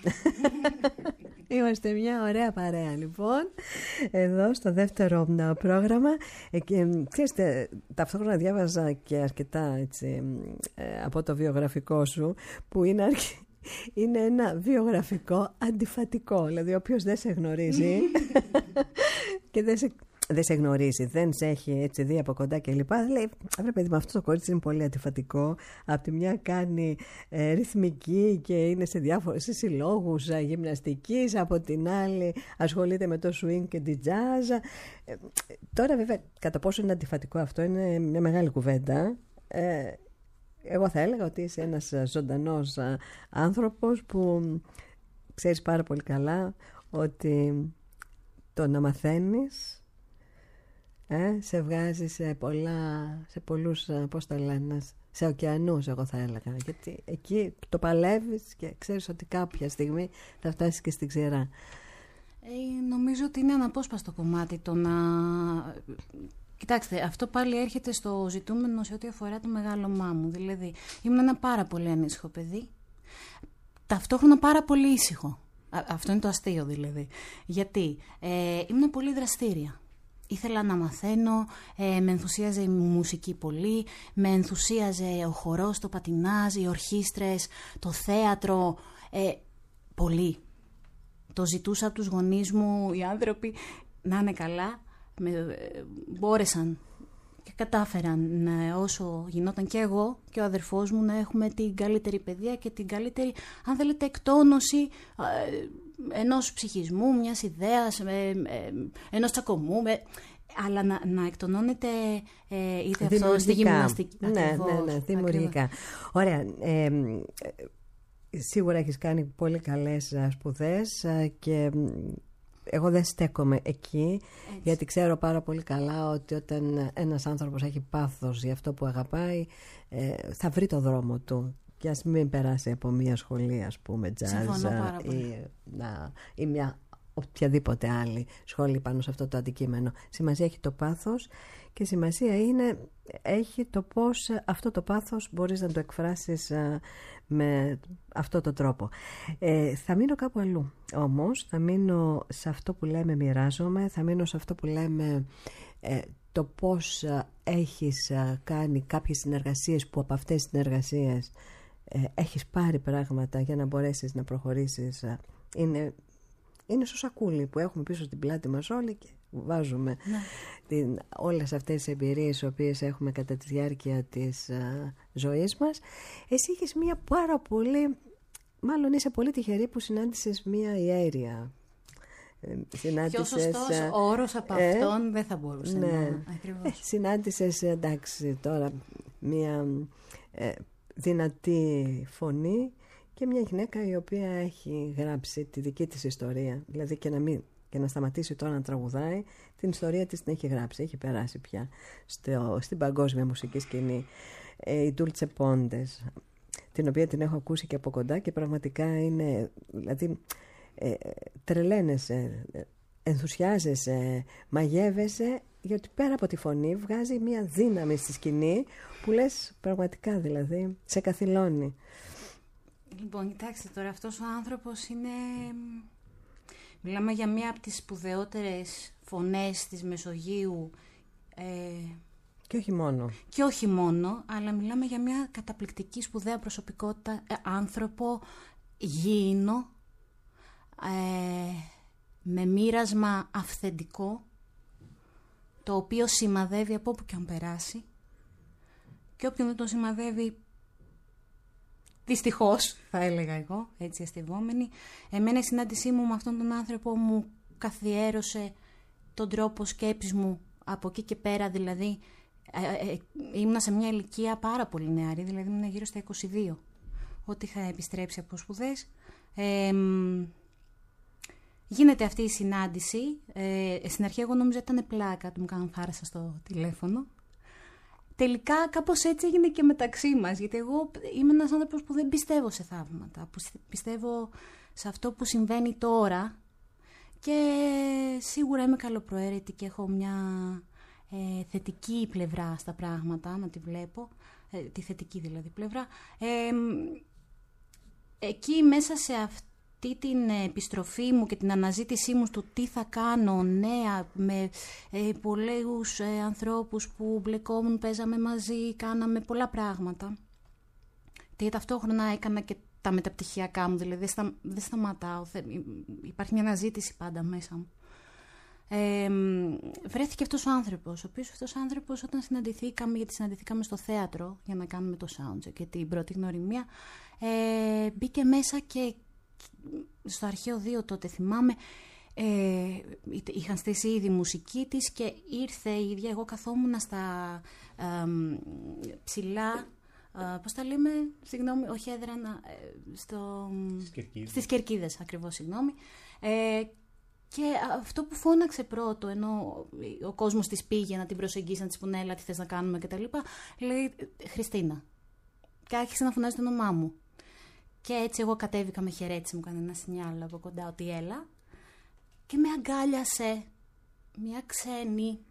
Είμαστε μια ωραία παρέα λοιπόν εδώ στο δεύτερο πρόγραμμα ε, και, ξέρετε, ταυτόχρονα διάβαζα και αρκετά έτσι, ε, από το βιογραφικό σου που είναι, αρκε... είναι ένα βιογραφικό αντιφατικό, δηλαδή όποιος δεν σε γνωρίζει και δεν σε... δεν σε γνωρίζει, δεν σε έχει έτσι δει από κοντά και λοιπά, λέει, βρε παιδί, με αυτό το κορίτσι είναι πολύ αντιφατικό. Απ' τη μια κάνει ε, ρυθμική και είναι σε διάφορες συλλόγους ε, γυμναστικής, από την άλλη ασχολείται με το swing και την jazz. Ε, τώρα βέβαια κατά πόσο είναι αντιφατικό αυτό είναι μια μεγάλη κουβέντα. Ε, εγώ θα έλεγα ότι είσαι ένας ζωντανός άνθρωπος που ξέρεις πάρα πολύ καλά ότι το να μαθαίνεις Ε, σε βγάζει σε, πολλά, σε πολλούς, πώς το λένε, σε ωκεανούς, εγώ θα έλεγα. Γιατί εκεί το παλεύεις και ξέρεις ότι κάποια στιγμή θα φτάσεις και στην ξηρά. Ε, νομίζω ότι είναι αναπόσπαστο κομμάτι το να... Κοιτάξτε, αυτό πάλι έρχεται στο ζητούμενο σε ό,τι αφορά το μεγάλωμά μου. Δηλαδή, ήμουν ένα πάρα πολύ ανήσυχο παιδί, ταυτόχρονα πάρα πολύ ήσυχο. Α, αυτό είναι το αστείο δηλαδή. Γιατί ε, ήμουν πολύ δραστήρια. Ήθελα να μαθαίνω, ε, με ενθουσίαζε η μουσική πολύ, με ενθουσίαζε ο χορός, το πατινάζ, οι ορχήστρες, το θέατρο, ε, πολύ. Το ζητούσα από τους γονείς μου, οι άνθρωποι να είναι καλά, με, ε, μπόρεσαν και κατάφεραν ε, όσο γινόταν και εγώ και ο αδερφός μου να έχουμε την καλύτερη παιδεία και την καλύτερη, αν θέλετε, εκτόνωση ε, ενός ψυχισμού, μιας ιδέας, ε, ε, ενός τσακωμού. Ε, Αλλά να, να εκτονώνεται ε, είτε αυτό στη γυμναστική. Ναι, ακριβώς, ναι, ναι, δημιουργικά. Ακριβώς. Ωραία. Ε, ε, σίγουρα έχεις κάνει πολύ καλές σπουδές και εγώ δεν στέκομαι εκεί. Έτσι. Γιατί ξέρω πάρα πολύ καλά ότι όταν ένας άνθρωπος έχει πάθος για αυτό που αγαπάει, ε, θα βρει το δρόμο του. Και ας μην περάσει από μια σχολή, ας πούμε, jazz ή, να, ή μια οποιαδήποτε άλλη σχόλη πάνω σε αυτό το αντικείμενο. Σημασία έχει το πάθος και σημασία είναι, έχει το πώς αυτό το πάθος μπορείς να το εκφράσεις α, με αυτό το τρόπο. Ε, θα μείνω κάπου αλλού όμως, θα μείνω σε αυτό που λέμε μοιράζομαι, θα μείνω σε αυτό που λέμε ε, το πώς α, έχεις α, κάνει κάποιες συνεργασίες που από αυτές τις συνεργασίες ε, έχεις πάρει πράγματα για να μπορέσεις να προχωρήσεις. Α, είναι Είναι στο σακούλι που έχουμε πίσω στην πλάτη μας όλοι και βάζουμε ναι. την, όλες αυτές τις εμπειρίες τις οποίες έχουμε κατά τη διάρκεια της α, ζωής μας. Εσύ είχες μία πάρα πολύ, μάλλον είσαι πολύ τυχερή που συνάντησες μία ιέρια. Πιο σωστός α, όρος από ε, αυτόν δεν θα μπορούσε ναι. να... Ακριβώς. Ε, συνάντησες, εντάξει, τώρα μία ε, δυνατή φωνή και μια γυναίκα η οποία έχει γράψει τη δική της ιστορία. Δηλαδή και να, μην, και να σταματήσει τώρα να τραγουδάει, την ιστορία της την έχει γράψει. Έχει περάσει πια στο, στην παγκόσμια μουσική σκηνή. Ε, η Dulce Pontes, την οποία την έχω ακούσει και από κοντά και πραγματικά είναι... Δηλαδή ε, τρελαίνεσαι, ενθουσιάζεσαι, μαγεύεσαι, γιατί πέρα από τη φωνή βγάζει μια δύναμη στη σκηνή που λες πραγματικά, δηλαδή σε καθυλώνει. Λοιπόν, κοιτάξτε τώρα, αυτός ο άνθρωπος είναι... Μιλάμε για μία από τις σπουδαιότερες φωνές της Μεσογείου. Ε... Και όχι μόνο. Και όχι μόνο, αλλά μιλάμε για μία καταπληκτική σπουδαία προσωπικότητα, ε, άνθρωπο γήινο, ε, με μοίρασμα αυθεντικό, το οποίο σημαδεύει από όπου και αν περάσει. Και όποιον δεν τον σημαδεύει, δυστυχώς, θα έλεγα εγώ, έτσι αστευόμενη. Εμένα η συνάντησή μου με αυτόν τον άνθρωπο μου καθιέρωσε τον τρόπο σκέψης μου από εκεί και πέρα, δηλαδή ε, ε, ήμουνα σε μια ηλικία πάρα πολύ νεαρή, δηλαδή ήμουνα γύρω στα είκοσι δύο, ότι είχα επιστρέψει από σπουδές. Ε, γίνεται αυτή η συνάντηση. Ε, στην αρχή εγώ νόμιζα ήταν πλάκα, του μου κάναν φάρσα στο τηλέφωνο. Τελικά κάπως έτσι έγινε και μεταξύ μας, γιατί εγώ είμαι ένας άνθρωπος που δεν πιστεύω σε θαύματα, που πιστεύω σε αυτό που συμβαίνει τώρα και σίγουρα είμαι καλοπροαίρετη και έχω μια ε, θετική πλευρά στα πράγματα, να τη βλέπω, ε, τη θετική δηλαδή πλευρά. Ε, εκεί μέσα σε αυτή την επιστροφή μου και την αναζήτησή μου στο τι θα κάνω νέα με ε, πολλούς ε, ανθρώπους που μπλεκόμουν, παίζαμε μαζί, κάναμε πολλά πράγματα και ταυτόχρονα έκανα και τα μεταπτυχιακά μου, δηλαδή δεν, στα, δεν σταματάω, υπάρχει μια αναζήτηση πάντα μέσα μου. Ε, βρέθηκε αυτός ο άνθρωπος, ο οποίος αυτός ο άνθρωπος όταν συναντηθήκαμε, γιατί συναντηθήκαμε στο θέατρο για να κάνουμε το soundcheck και την πρώτη γνωριμία, ε, μπήκε μέσα και στο αρχαίο δύο τότε θυμάμαι, ε, είχαν στήσει ήδη μουσική της και ήρθε η ίδια, εγώ καθόμουν στα ε, ψηλά, ε, πώς τα λέμε, συγγνώμη, όχι έδρανα, ε, στο, στις κερκίδες ακριβώς, συγγνώμη, ε, και αυτό που φώναξε πρώτο, ενώ ο κόσμος της πήγε να την προσεγγίσει, να της πούνε έλα τι θες να κάνουμε κτλ, λέει Χριστίνα, και άρχισε να φωνάζει το όνομά μου. Και έτσι εγώ κατέβηκα, με χαιρέτησε, μου έκανε ένα σινιάλο από κοντά ότι έλα και με αγκάλιασε μια ξένη,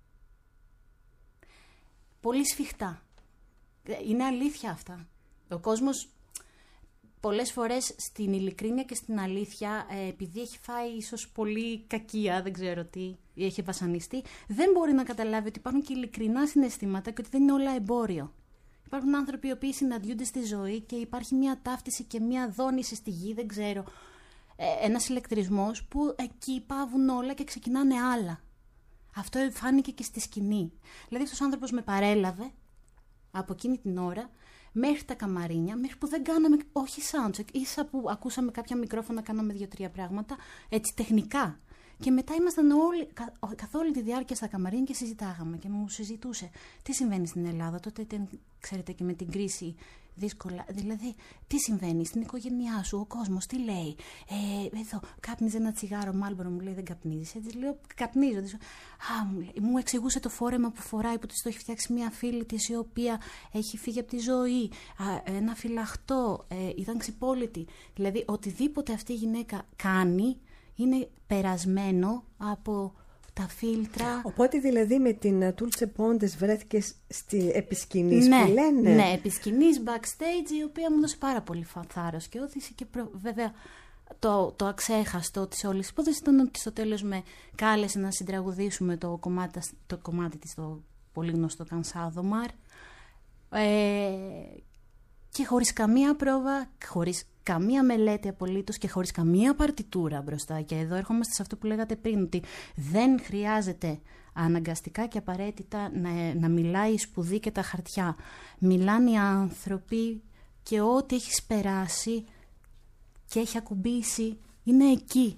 πολύ σφιχτά. Είναι αλήθεια αυτά. Ο κόσμος πολλές φορές στην ειλικρίνεια και στην αλήθεια, επειδή έχει φάει ίσως πολύ κακία, δεν ξέρω τι, ή έχει βασανιστεί, δεν μπορεί να καταλάβει ότι υπάρχουν και ειλικρινά συναισθήματα και ότι δεν είναι όλα εμπόριο. Υπάρχουν άνθρωποι οι οποίοι συναντιούνται στη ζωή και υπάρχει μια ταύτιση και μια δόνηση στη γη, δεν ξέρω, ένας ηλεκτρισμός που εκεί πάβουν όλα και ξεκινάνε άλλα. Αυτό φάνηκε και στη σκηνή. Δηλαδή αυτός ο άνθρωπος με παρέλαβε από εκείνη την ώρα μέχρι τα καμαρίνια, μέχρι που δεν κάναμε όχι soundcheck, ίσα που ακούσαμε κάποια μικρόφωνα, κάναμε δύο-τρία πράγματα, έτσι τεχνικά. Και μετά ήμασταν όλοι, καθ' όλη τη διάρκεια στα καμαρίνια και συζητάγαμε και μου συζητούσε τι συμβαίνει στην Ελλάδα. Τότε ήταν, ξέρετε, και με την κρίση δύσκολα. Δηλαδή, τι συμβαίνει στην οικογένειά σου, ο κόσμος, τι λέει. Ε, εδώ, κάπνιζε ένα τσιγάρο, Μάλμπορο, μου λέει δεν καπνίζεις. Έτσι λέω, καπνίζω. Α, μου, λέει, μου εξηγούσε το φόρεμα που φοράει, που της το έχει φτιάξει μια φίλη της, η οποία έχει φύγει από τη ζωή. Α, ένα φυλαχτό, ε, ήταν ξυπόλυτη. Δηλαδή, οτιδήποτε αυτή η γυναίκα κάνει είναι περασμένο από τα φίλτρα. Οπότε δηλαδή με την Τούλτσε Πόντες βρέθηκες στη επισκηνής, ναι, που λένε. Ναι, επισκηνής, backstage, η οποία μου δώσε πάρα πολύ θάρρος και όθηση και προ... βέβαια το, το αξέχαστο της όλης υπόθεσης ήταν ότι στο τέλος με κάλεσε να συντραγουδήσουμε το κομμάτι, το κομμάτι της, το πολύ γνωστό Cansado Mar, ε, και χωρίς καμία πρόβα, χωρίς καμία μελέτη απολύτως και χωρίς καμία παρτιτούρα μπροστά. Και εδώ ερχόμαστε σε αυτό που λέγατε πριν, ότι δεν χρειάζεται αναγκαστικά και απαραίτητα να, να μιλάει η σπουδή και τα χαρτιά. Μιλάνε οι άνθρωποι και ό,τι έχεις περάσει και έχει ακουμπήσει είναι εκεί.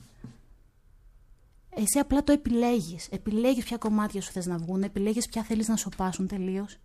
Εσύ απλά το επιλέγεις. Επιλέγεις ποια κομμάτια σου θες να βγουν, επιλέγεις ποια θέλεις να σωπάσουν τελείως.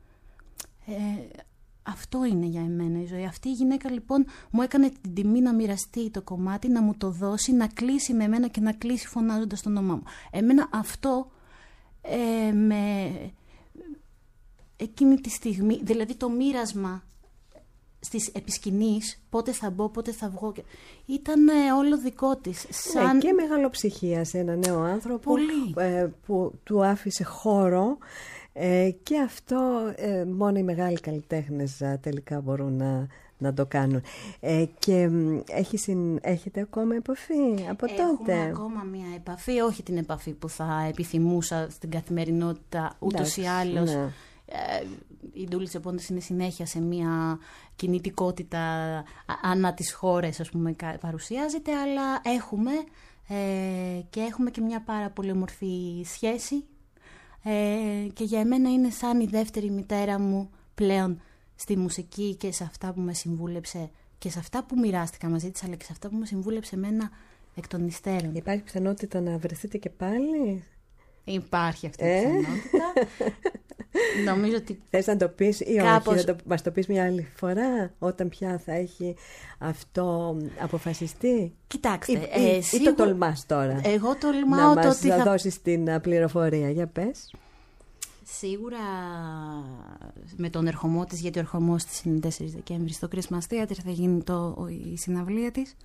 Ε, Αυτό είναι για εμένα η ζωή. Αυτή η γυναίκα λοιπόν μου έκανε την τιμή να μοιραστεί το κομμάτι, να μου το δώσει, να κλείσει με εμένα και να κλείσει φωνάζοντας το όνομά μου. Εμένα αυτό ε, με εκείνη τη στιγμή, δηλαδή το μοίρασμα στις επισκηνής, πότε θα μπω, πότε θα βγω, ήταν ε, όλο δικό της. Σαν... Ναι, και μεγαλοψυχία σε ένα νέο άνθρωπο ε, που του άφησε χώρο. Ε, και αυτό ε, μόνο οι μεγάλοι καλλιτέχνες ε, τελικά μπορούν να, να το κάνουν. Ε, και έχει συν, έχετε ακόμα επαφή από τότε? Έχουμε ακόμα μια επαφή, όχι την επαφή που θα επιθυμούσα στην καθημερινότητα, ούτως ή άλλως. Ναι. Ε, η Τούλτσε Πόντες είναι συνέχεια σε μια κινητικότητα ανά τις χώρες, ας πούμε, παρουσιάζεται, αλλά έχουμε ε, και έχουμε και μια πάρα πολύ ομορφή σχέση. Ε, και για εμένα είναι σαν η δεύτερη μητέρα μου πλέον στη μουσική και σε αυτά που με συμβούλεψε και σε αυτά που μοιράστηκα μαζί της, αλλά και σε αυτά που με συμβούλεψε εμένα εκ των υστέρων. Υπάρχει πιθανότητα να βρεθείτε και πάλι? Υπάρχει αυτή η ε? πιθανότητα. Νομίζω ότι θες να το πεις ή κάπως... όχι, να το, μας το πεις μια άλλη φορά, όταν πια θα έχει αυτό αποφασιστεί? Κοιτάξτε, ή, ε, ή, σίγουρα... ή το τολμάς τώρα? Εγώ τολμάω να το μας ότι θα δώσεις την πληροφορία, για πες. Σίγουρα με τον ερχομό της, γιατί ο ερχομός της είναι τέσσερις Δεκέμβρη στο Christmas Theater, θα γίνει το, η συναυλία της.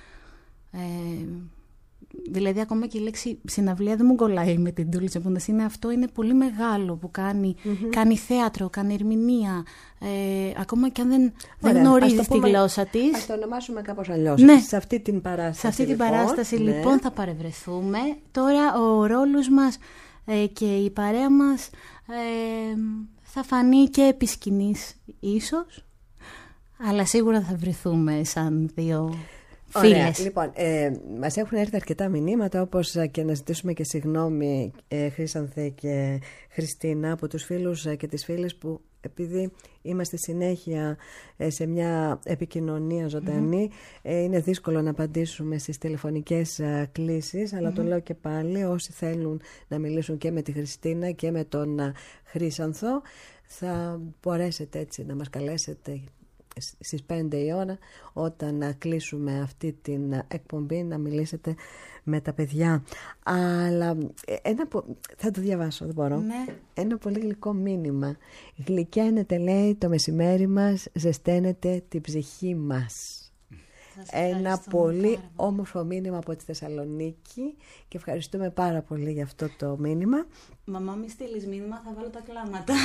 Ε, δηλαδή ακόμα και η λέξη συναυλία δεν μου κολλάει με την Τούλτσε Πόντες. Είναι αυτό, είναι πολύ μεγάλο που κάνει, mm-hmm. κάνει θέατρο, κάνει ερμηνεία, ε, ακόμα και αν δεν, δεν γνωρίζεις τη γλώσσα της. Ας το ονομάσουμε κάπως αλλιώς. Ναι. Σε αυτή την παράσταση, σε αυτή λοιπόν, την παράσταση ναι. λοιπόν θα παρευρεθούμε. Τώρα ο ρόλος μας ε, και η παρέα μας ε, θα φανεί και επί σκηνής ίσως, αλλά σίγουρα θα βρεθούμε σαν δύο... Ωραία. Λοιπόν, ε, μας έχουν έρθει αρκετά μηνύματα, όπως και να ζητήσουμε και συγγνώμη, ε, Χρύσανθε και Χριστίνα, από τους φίλους και τις φίλες που, επειδή είμαστε συνέχεια ε, σε μια επικοινωνία ζωντανή, mm-hmm. ε, είναι δύσκολο να απαντήσουμε στις τηλεφωνικές ε, κλήσεις, αλλά mm-hmm. το λέω και πάλι, όσοι θέλουν να μιλήσουν και με τη Χριστίνα και με τον ε, Χρύσανθο, θα μπορέσετε έτσι να μας καλέσετε στις πέντε η ώρα, όταν να κλείσουμε αυτή την εκπομπή, να μιλήσετε με τα παιδιά. Αλλά ένα, θα το διαβάσω, δεν μπορώ. Ναι. Ένα πολύ γλυκό μήνυμα. Γλυκαίνεται, λέει, το μεσημέρι μας, ζεσταίνεται την ψυχή μας. Ένα πολύ όμορφο μήνυμα από τη Θεσσαλονίκη και ευχαριστούμε πάρα πολύ για αυτό το μήνυμα. Μαμά, μη στείλεις μήνυμα, θα βάλω τα κλάματα.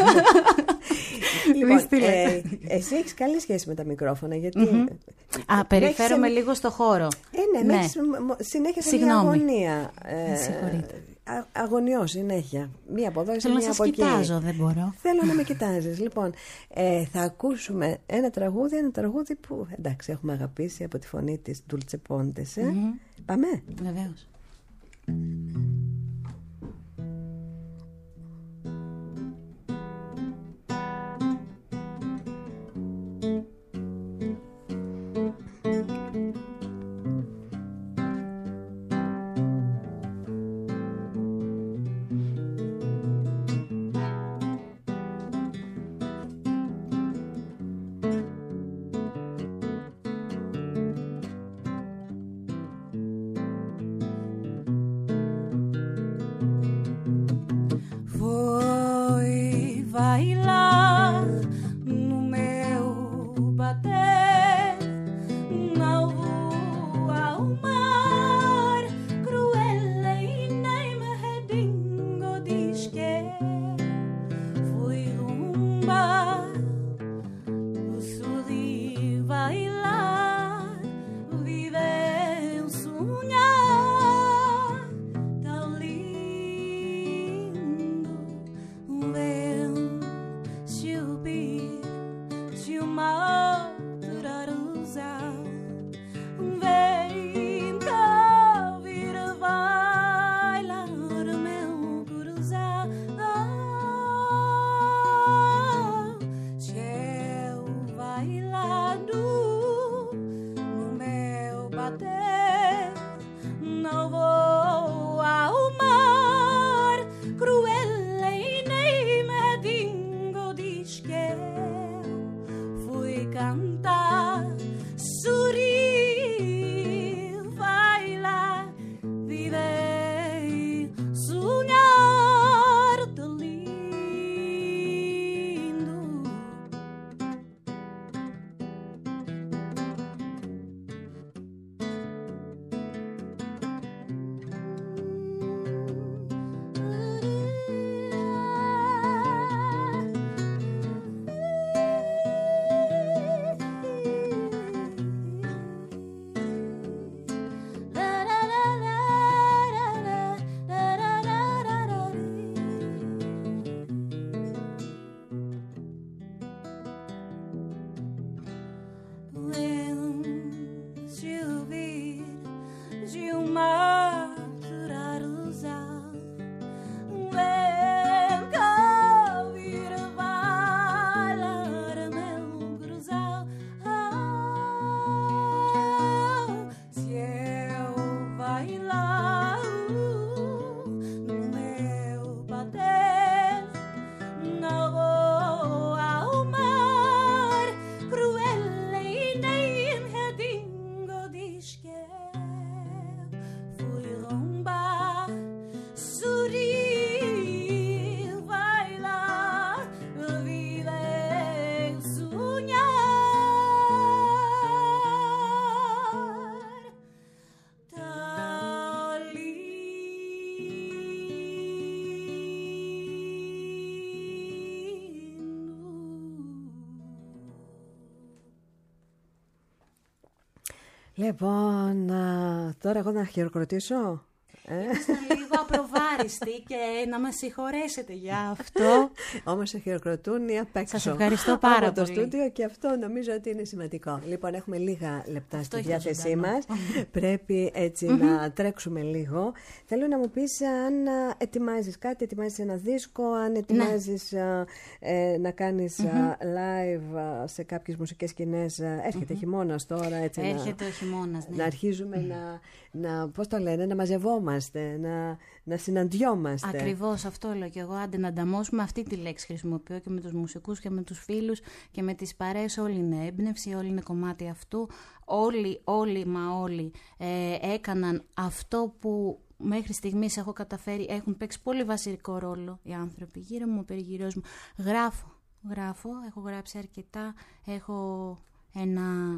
Λοιπόν, ε, εσύ έχεις καλή σχέση με τα μικρόφωνα, γιατί... Mm-hmm. Α, περιφέρομαι σε... λίγο στο χώρο. Ε, ναι, ναι. Έχεις συνέχεια σε μια αγωνία. Ε, Συγχωρείτε. Α, αγωνιώ συνέχεια. Μία από εδώ, μία από εκεί. Θέλω να σας κοιτάζω, δεν μπορώ. Θέλω να με κοιτάζεις. Λοιπόν, ε, θα ακούσουμε ένα τραγούδι, ένα τραγούδι που, εντάξει, έχουμε αγαπήσει από τη φωνή της Τούλτσε Πόντες. Ε? Mm-hmm. Πάμε. Βεβαίως. de uma natureza. Vem cá vir bailar meu cruzal. Ah, se eu bailar no meu bater, não vou ao mar cruel e nem redingo diz que fui rombar, sorrir, bailar, viver, sonhar. Tá Λοιπόν, α, τώρα εγώ να χειροκροτήσω. Ε? Ήμασταν λίγο απροβάριστοι και να μας συγχωρέσετε για αυτό. Όμως σε χειροκροτούν οι απ' έξω. Σας ευχαριστώ πάρα από το πολύ. στούντιο και αυτό νομίζω ότι είναι σημαντικό. Λοιπόν, έχουμε λίγα λεπτά Αυτό στη έχει διάθεσή ζωντανό. μας. Πρέπει έτσι να τρέξουμε λίγο. Θέλω να μου πεις αν α, ετοιμάζεις κάτι, ετοιμάζεις ένα δίσκο, αν ετοιμάζεις α, ε, να κάνεις α, live α, σε κάποιες μουσικές σκηνές. Α, έρχεται χειμώνας τώρα, έτσι. Έρχεται να, ο χειμώνας, ναι. να αρχίζουμε να, να, πώς το λένε, να μαζευόμαστε, να, να συναντιόμαστε. Ακριβώς αυτό λέω και εγώ. Άντε να ανταμώσουμε, αυτή τη λέξη χρησιμοποιώ και με τους μουσικούς και με τους φίλους και με τις παρέες. Όλοι είναι έμπνευση, όλοι είναι κομμάτι αυτού. Όλοι, όλοι, μα όλοι ε, έκαναν αυτό που μέχρι στιγμής έχω καταφέρει. Έχουν παίξει πολύ βασικό ρόλο οι άνθρωποι γύρω μου, ο περιγυρός μου. Γράφω, γράφω, έχω γράψει αρκετά, έχω ένα...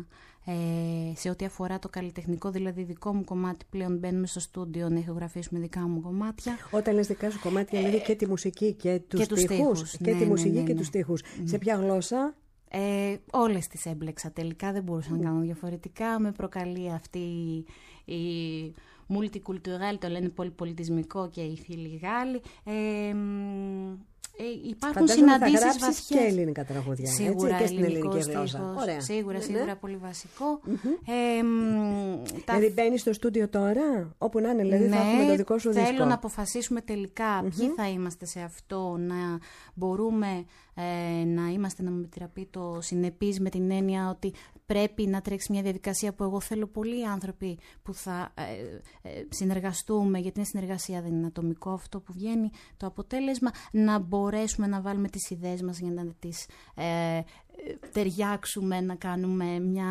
Ε, σε ό,τι αφορά το καλλιτεχνικό, δηλαδή δικό μου κομμάτι, πλέον μπαίνουμε στο στούντιο να ηχογραφήσουμε δικά μου κομμάτια. Όταν λες δικά σου κομμάτια, δηλαδή και τη μουσική και τους και τους στίχους. στίχους. Και Ναι, τη ναι, μουσική ναι, και ναι. τους στίχους. Σε ποια γλώσσα? Ε, όλες τις έμπλεξα τελικά, δεν μπορούσα να κάνω διαφορετικά. Με προκαλεί αυτή η multicultural, το λένε πολυπολιτισμικό και οι φίλοι Γάλλοι. Ε, Ε, υπάρχουν συναντήσεις θα βασιές. Και ελληνικά τραγούδια. Σίγουρα, έτσι, και στην ελληνική στίχος, γλώσσα. Ωραία. Σίγουρα, Ναι, σίγουρα ναι. πολύ βασικό. Mm-hmm. Ε, τα... Δηλαδή μπαίνεις στο στούντιο τώρα, όπου να είναι, δηλαδή ναι, θα έχουμε το δικό σου δίσκο. θέλω να αποφασίσουμε τελικά Mm-hmm. ποιοι θα είμαστε σε αυτό, να μπορούμε ε, να είμαστε, να με επιτραπεί το συνεπείς, με την έννοια ότι πρέπει να τρέξει μια διαδικασία που εγώ θέλω πολλοί άνθρωποι που θα ε, ε, συνεργαστούμε, γιατί είναι συνεργασία, δεν είναι ατομικό αυτό που βγαίνει το αποτέλεσμα, να μπορέσουμε να βάλουμε τις ιδέες μας για να τις ε, ταιριάξουμε, να κάνουμε μια,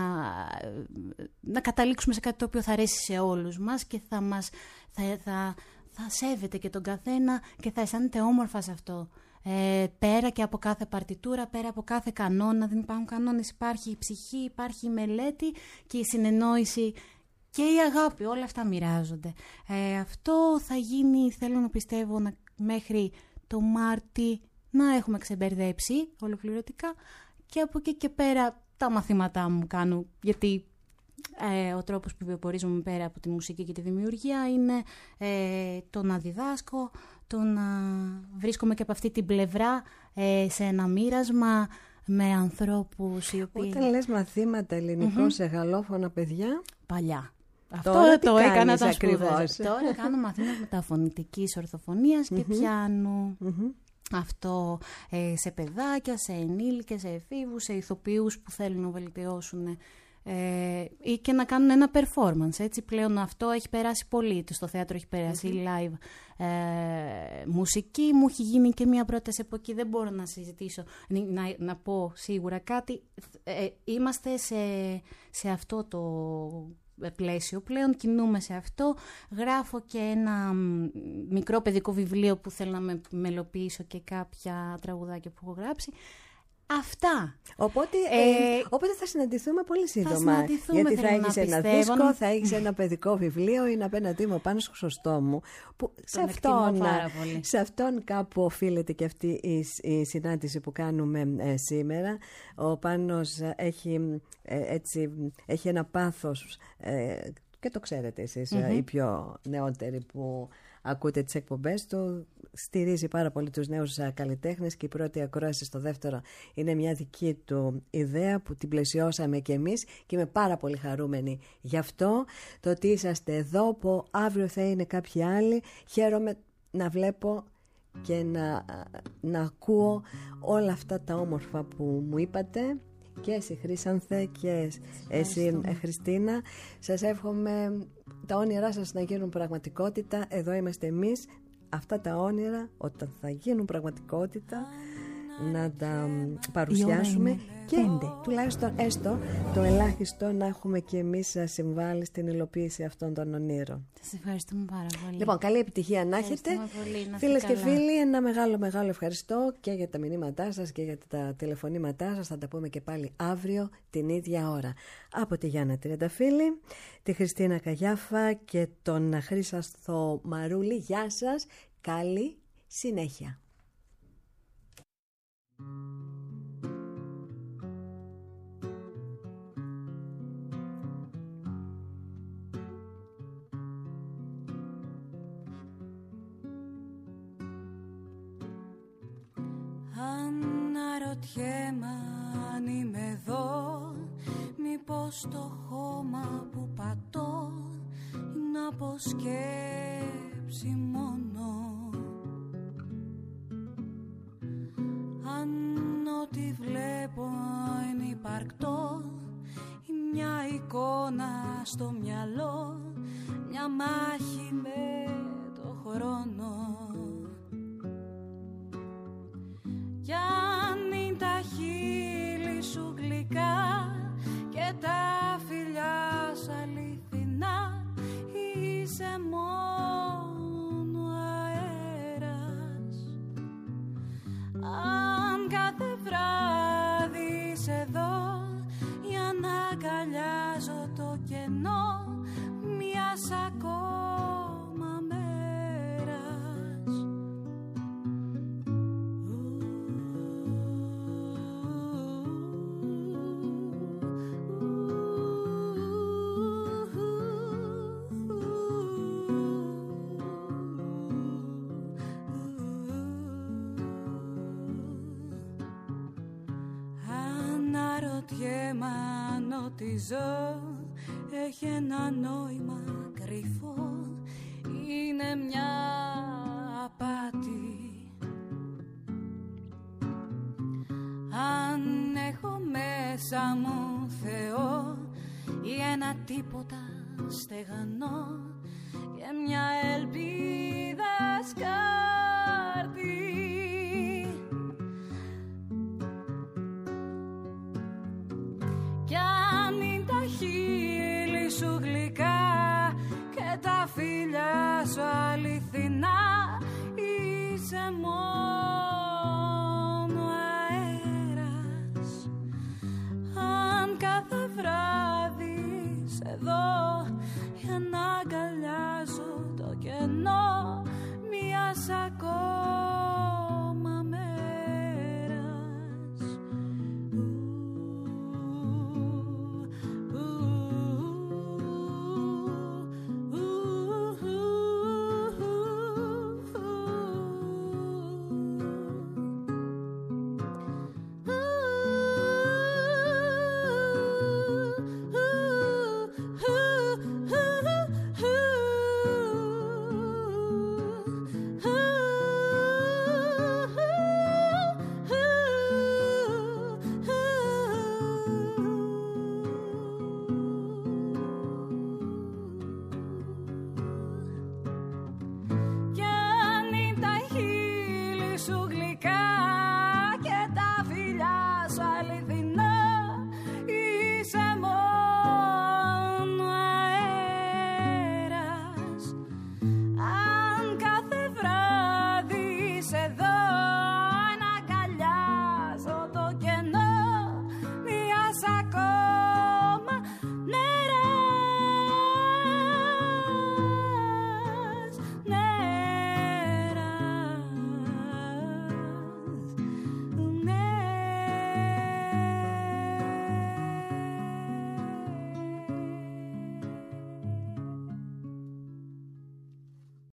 να καταλήξουμε σε κάτι το οποίο θα αρέσει σε όλους μας και θα μας θα, θα, θα σέβεται και τον καθένα και θα αισθάνεται όμορφα σε αυτό. Ε, πέρα και από κάθε παρτιτούρα, πέρα από κάθε κανόνα, δεν υπάρχουν κανόνες, υπάρχει η ψυχή, υπάρχει η μελέτη και η συνεννόηση και η αγάπη, όλα αυτά μοιράζονται. Ε, αυτό θα γίνει, θέλω να πιστεύω, να, μέχρι το Μάρτι να έχουμε ξεμπερδέψει ολοκληρωτικά και από εκεί και πέρα τα μαθήματά μου κάνω, γιατί ε, ο τρόπος που βιοπορίζομαι πέρα από τη μουσική και τη δημιουργία είναι ε, το να διδάσκω, το να βρίσκομαι και από αυτή την πλευρά ε, σε ένα μοίρασμα με ανθρώπους οι οποίοι... Όταν λες μαθήματα ελληνικών mm-hmm. σε γαλλόφωνα παιδιά... Παλιά. Τώρα Αυτό το έκανα τα ακριβώς. Τώρα κάνω μαθήματα μεταφωνητικής ορθοφωνίας και mm-hmm. πιάνου. Mm-hmm. Αυτό ε, σε παιδάκια, σε ενήλικες, σε εφήβους, σε ηθοποιούς που θέλουν να βελτιώσουν ε, ή και να κάνουν ένα performance. Έτσι πλέον αυτό έχει περάσει πολύ. Στο θέατρο έχει περάσει mm-hmm. live ε, μουσική. Μου έχει γίνει και μια πρόταση από εκεί. Δεν μπορώ να συζητήσω, να, να πω σίγουρα κάτι. Ε, είμαστε σε, σε αυτό το πλαίσιο πλέον, κινούμε σε αυτό. Γράφω και ένα μικρό παιδικό βιβλίο που θέλω να με μελοποιήσω και κάποια τραγουδάκια που έχω γράψει. Αυτά. Οπότε, ε, ε, οπότε θα συναντηθούμε πολύ σύντομα. Θα συναντηθούμε, γιατί θα έχεις ένα πιστεύω. δίσκο, θα έχεις ένα παιδικό βιβλίο, είναι απέναντί μου πάνω στο σωστό μου. Που σε, αυτόν, σε αυτόν κάπου οφείλεται και αυτή η, η συνάντηση που κάνουμε ε, σήμερα. Ο Πάνος έχει, ε, έτσι, έχει ένα πάθος ε, και το ξέρετε εσείς, Mm-hmm. οι πιο νεότεροι που ακούτε τις εκπομπές του, στηρίζει πάρα πολύ τους νέους καλλιτέχνες και η πρώτη ακρόαση στο δεύτερο είναι μια δική του ιδέα που την πλαισιώσαμε κι εμείς και είμαι πάρα πολύ χαρούμενη γι' αυτό. Το ότι είσαστε εδώ, που αύριο θα είναι κάποιοι άλλοι, χαίρομαι να βλέπω και να, να ακούω όλα αυτά τα όμορφα που μου είπατε. Και εσύ Χρύσανθε και εσύ Χριστίνα, σας εύχομαι τα όνειρά σας να γίνουν πραγματικότητα. Εδώ είμαστε εμείς, αυτά τα όνειρα όταν θα γίνουν πραγματικότητα να τα παρουσιάσουμε και πέντε. Τουλάχιστον έστω το ελάχιστο να έχουμε και εμείς συμβάλει στην υλοποίηση αυτών των ονείρων. Σας ευχαριστούμε πάρα πολύ. Λοιπόν, καλή επιτυχία να έχετε. Φίλες και φίλοι, ένα μεγάλο μεγάλο ευχαριστώ και για τα μηνύματά σας και για τα τηλεφωνήματά σας. Θα τα πούμε και πάλι αύριο την ίδια ώρα. Από τη Γιάννα Τριανταφύλλη, τη Χριστίνα Καγιάφα και τον Χρύσανθο Μαρούλη. Γεια σας, καλή συνέχεια. Αναρωτιέμαι αν είμαι εδώ, μήπως το χώμα που πατώ είναι από σκέψη μόνο. Αν ό,τι βλέπω είναι υπαρκτό ή μια εικόνα στο μυαλό, μια μάχη με το χρόνο. Κι αν είναι τα χείλη σου γλυκά και τα φιλιά σου αληθινά, είσαι μόνο αέρας. Αν κάθε βράδυ είσαι εδώ για να αγκαλιάζω το κενό μιας ακόμα μέρας. Αναρωτιέμαι αν ό,τι ζω έχει ένα νόημα κρυφό, είναι μια απάτη. Αν έχω μέσα μου Θεό ή ένα τίποτα στεγανό και μια ελπίδα σκάρτη. Κι αν είναι τα χείλη σου γλυκά και τα φιλιά σου αληθινά, είσαι μόνο αέρας. Αν κάθε βράδυ σε δω για να αγκαλιάζω το κενό μιας ακόμα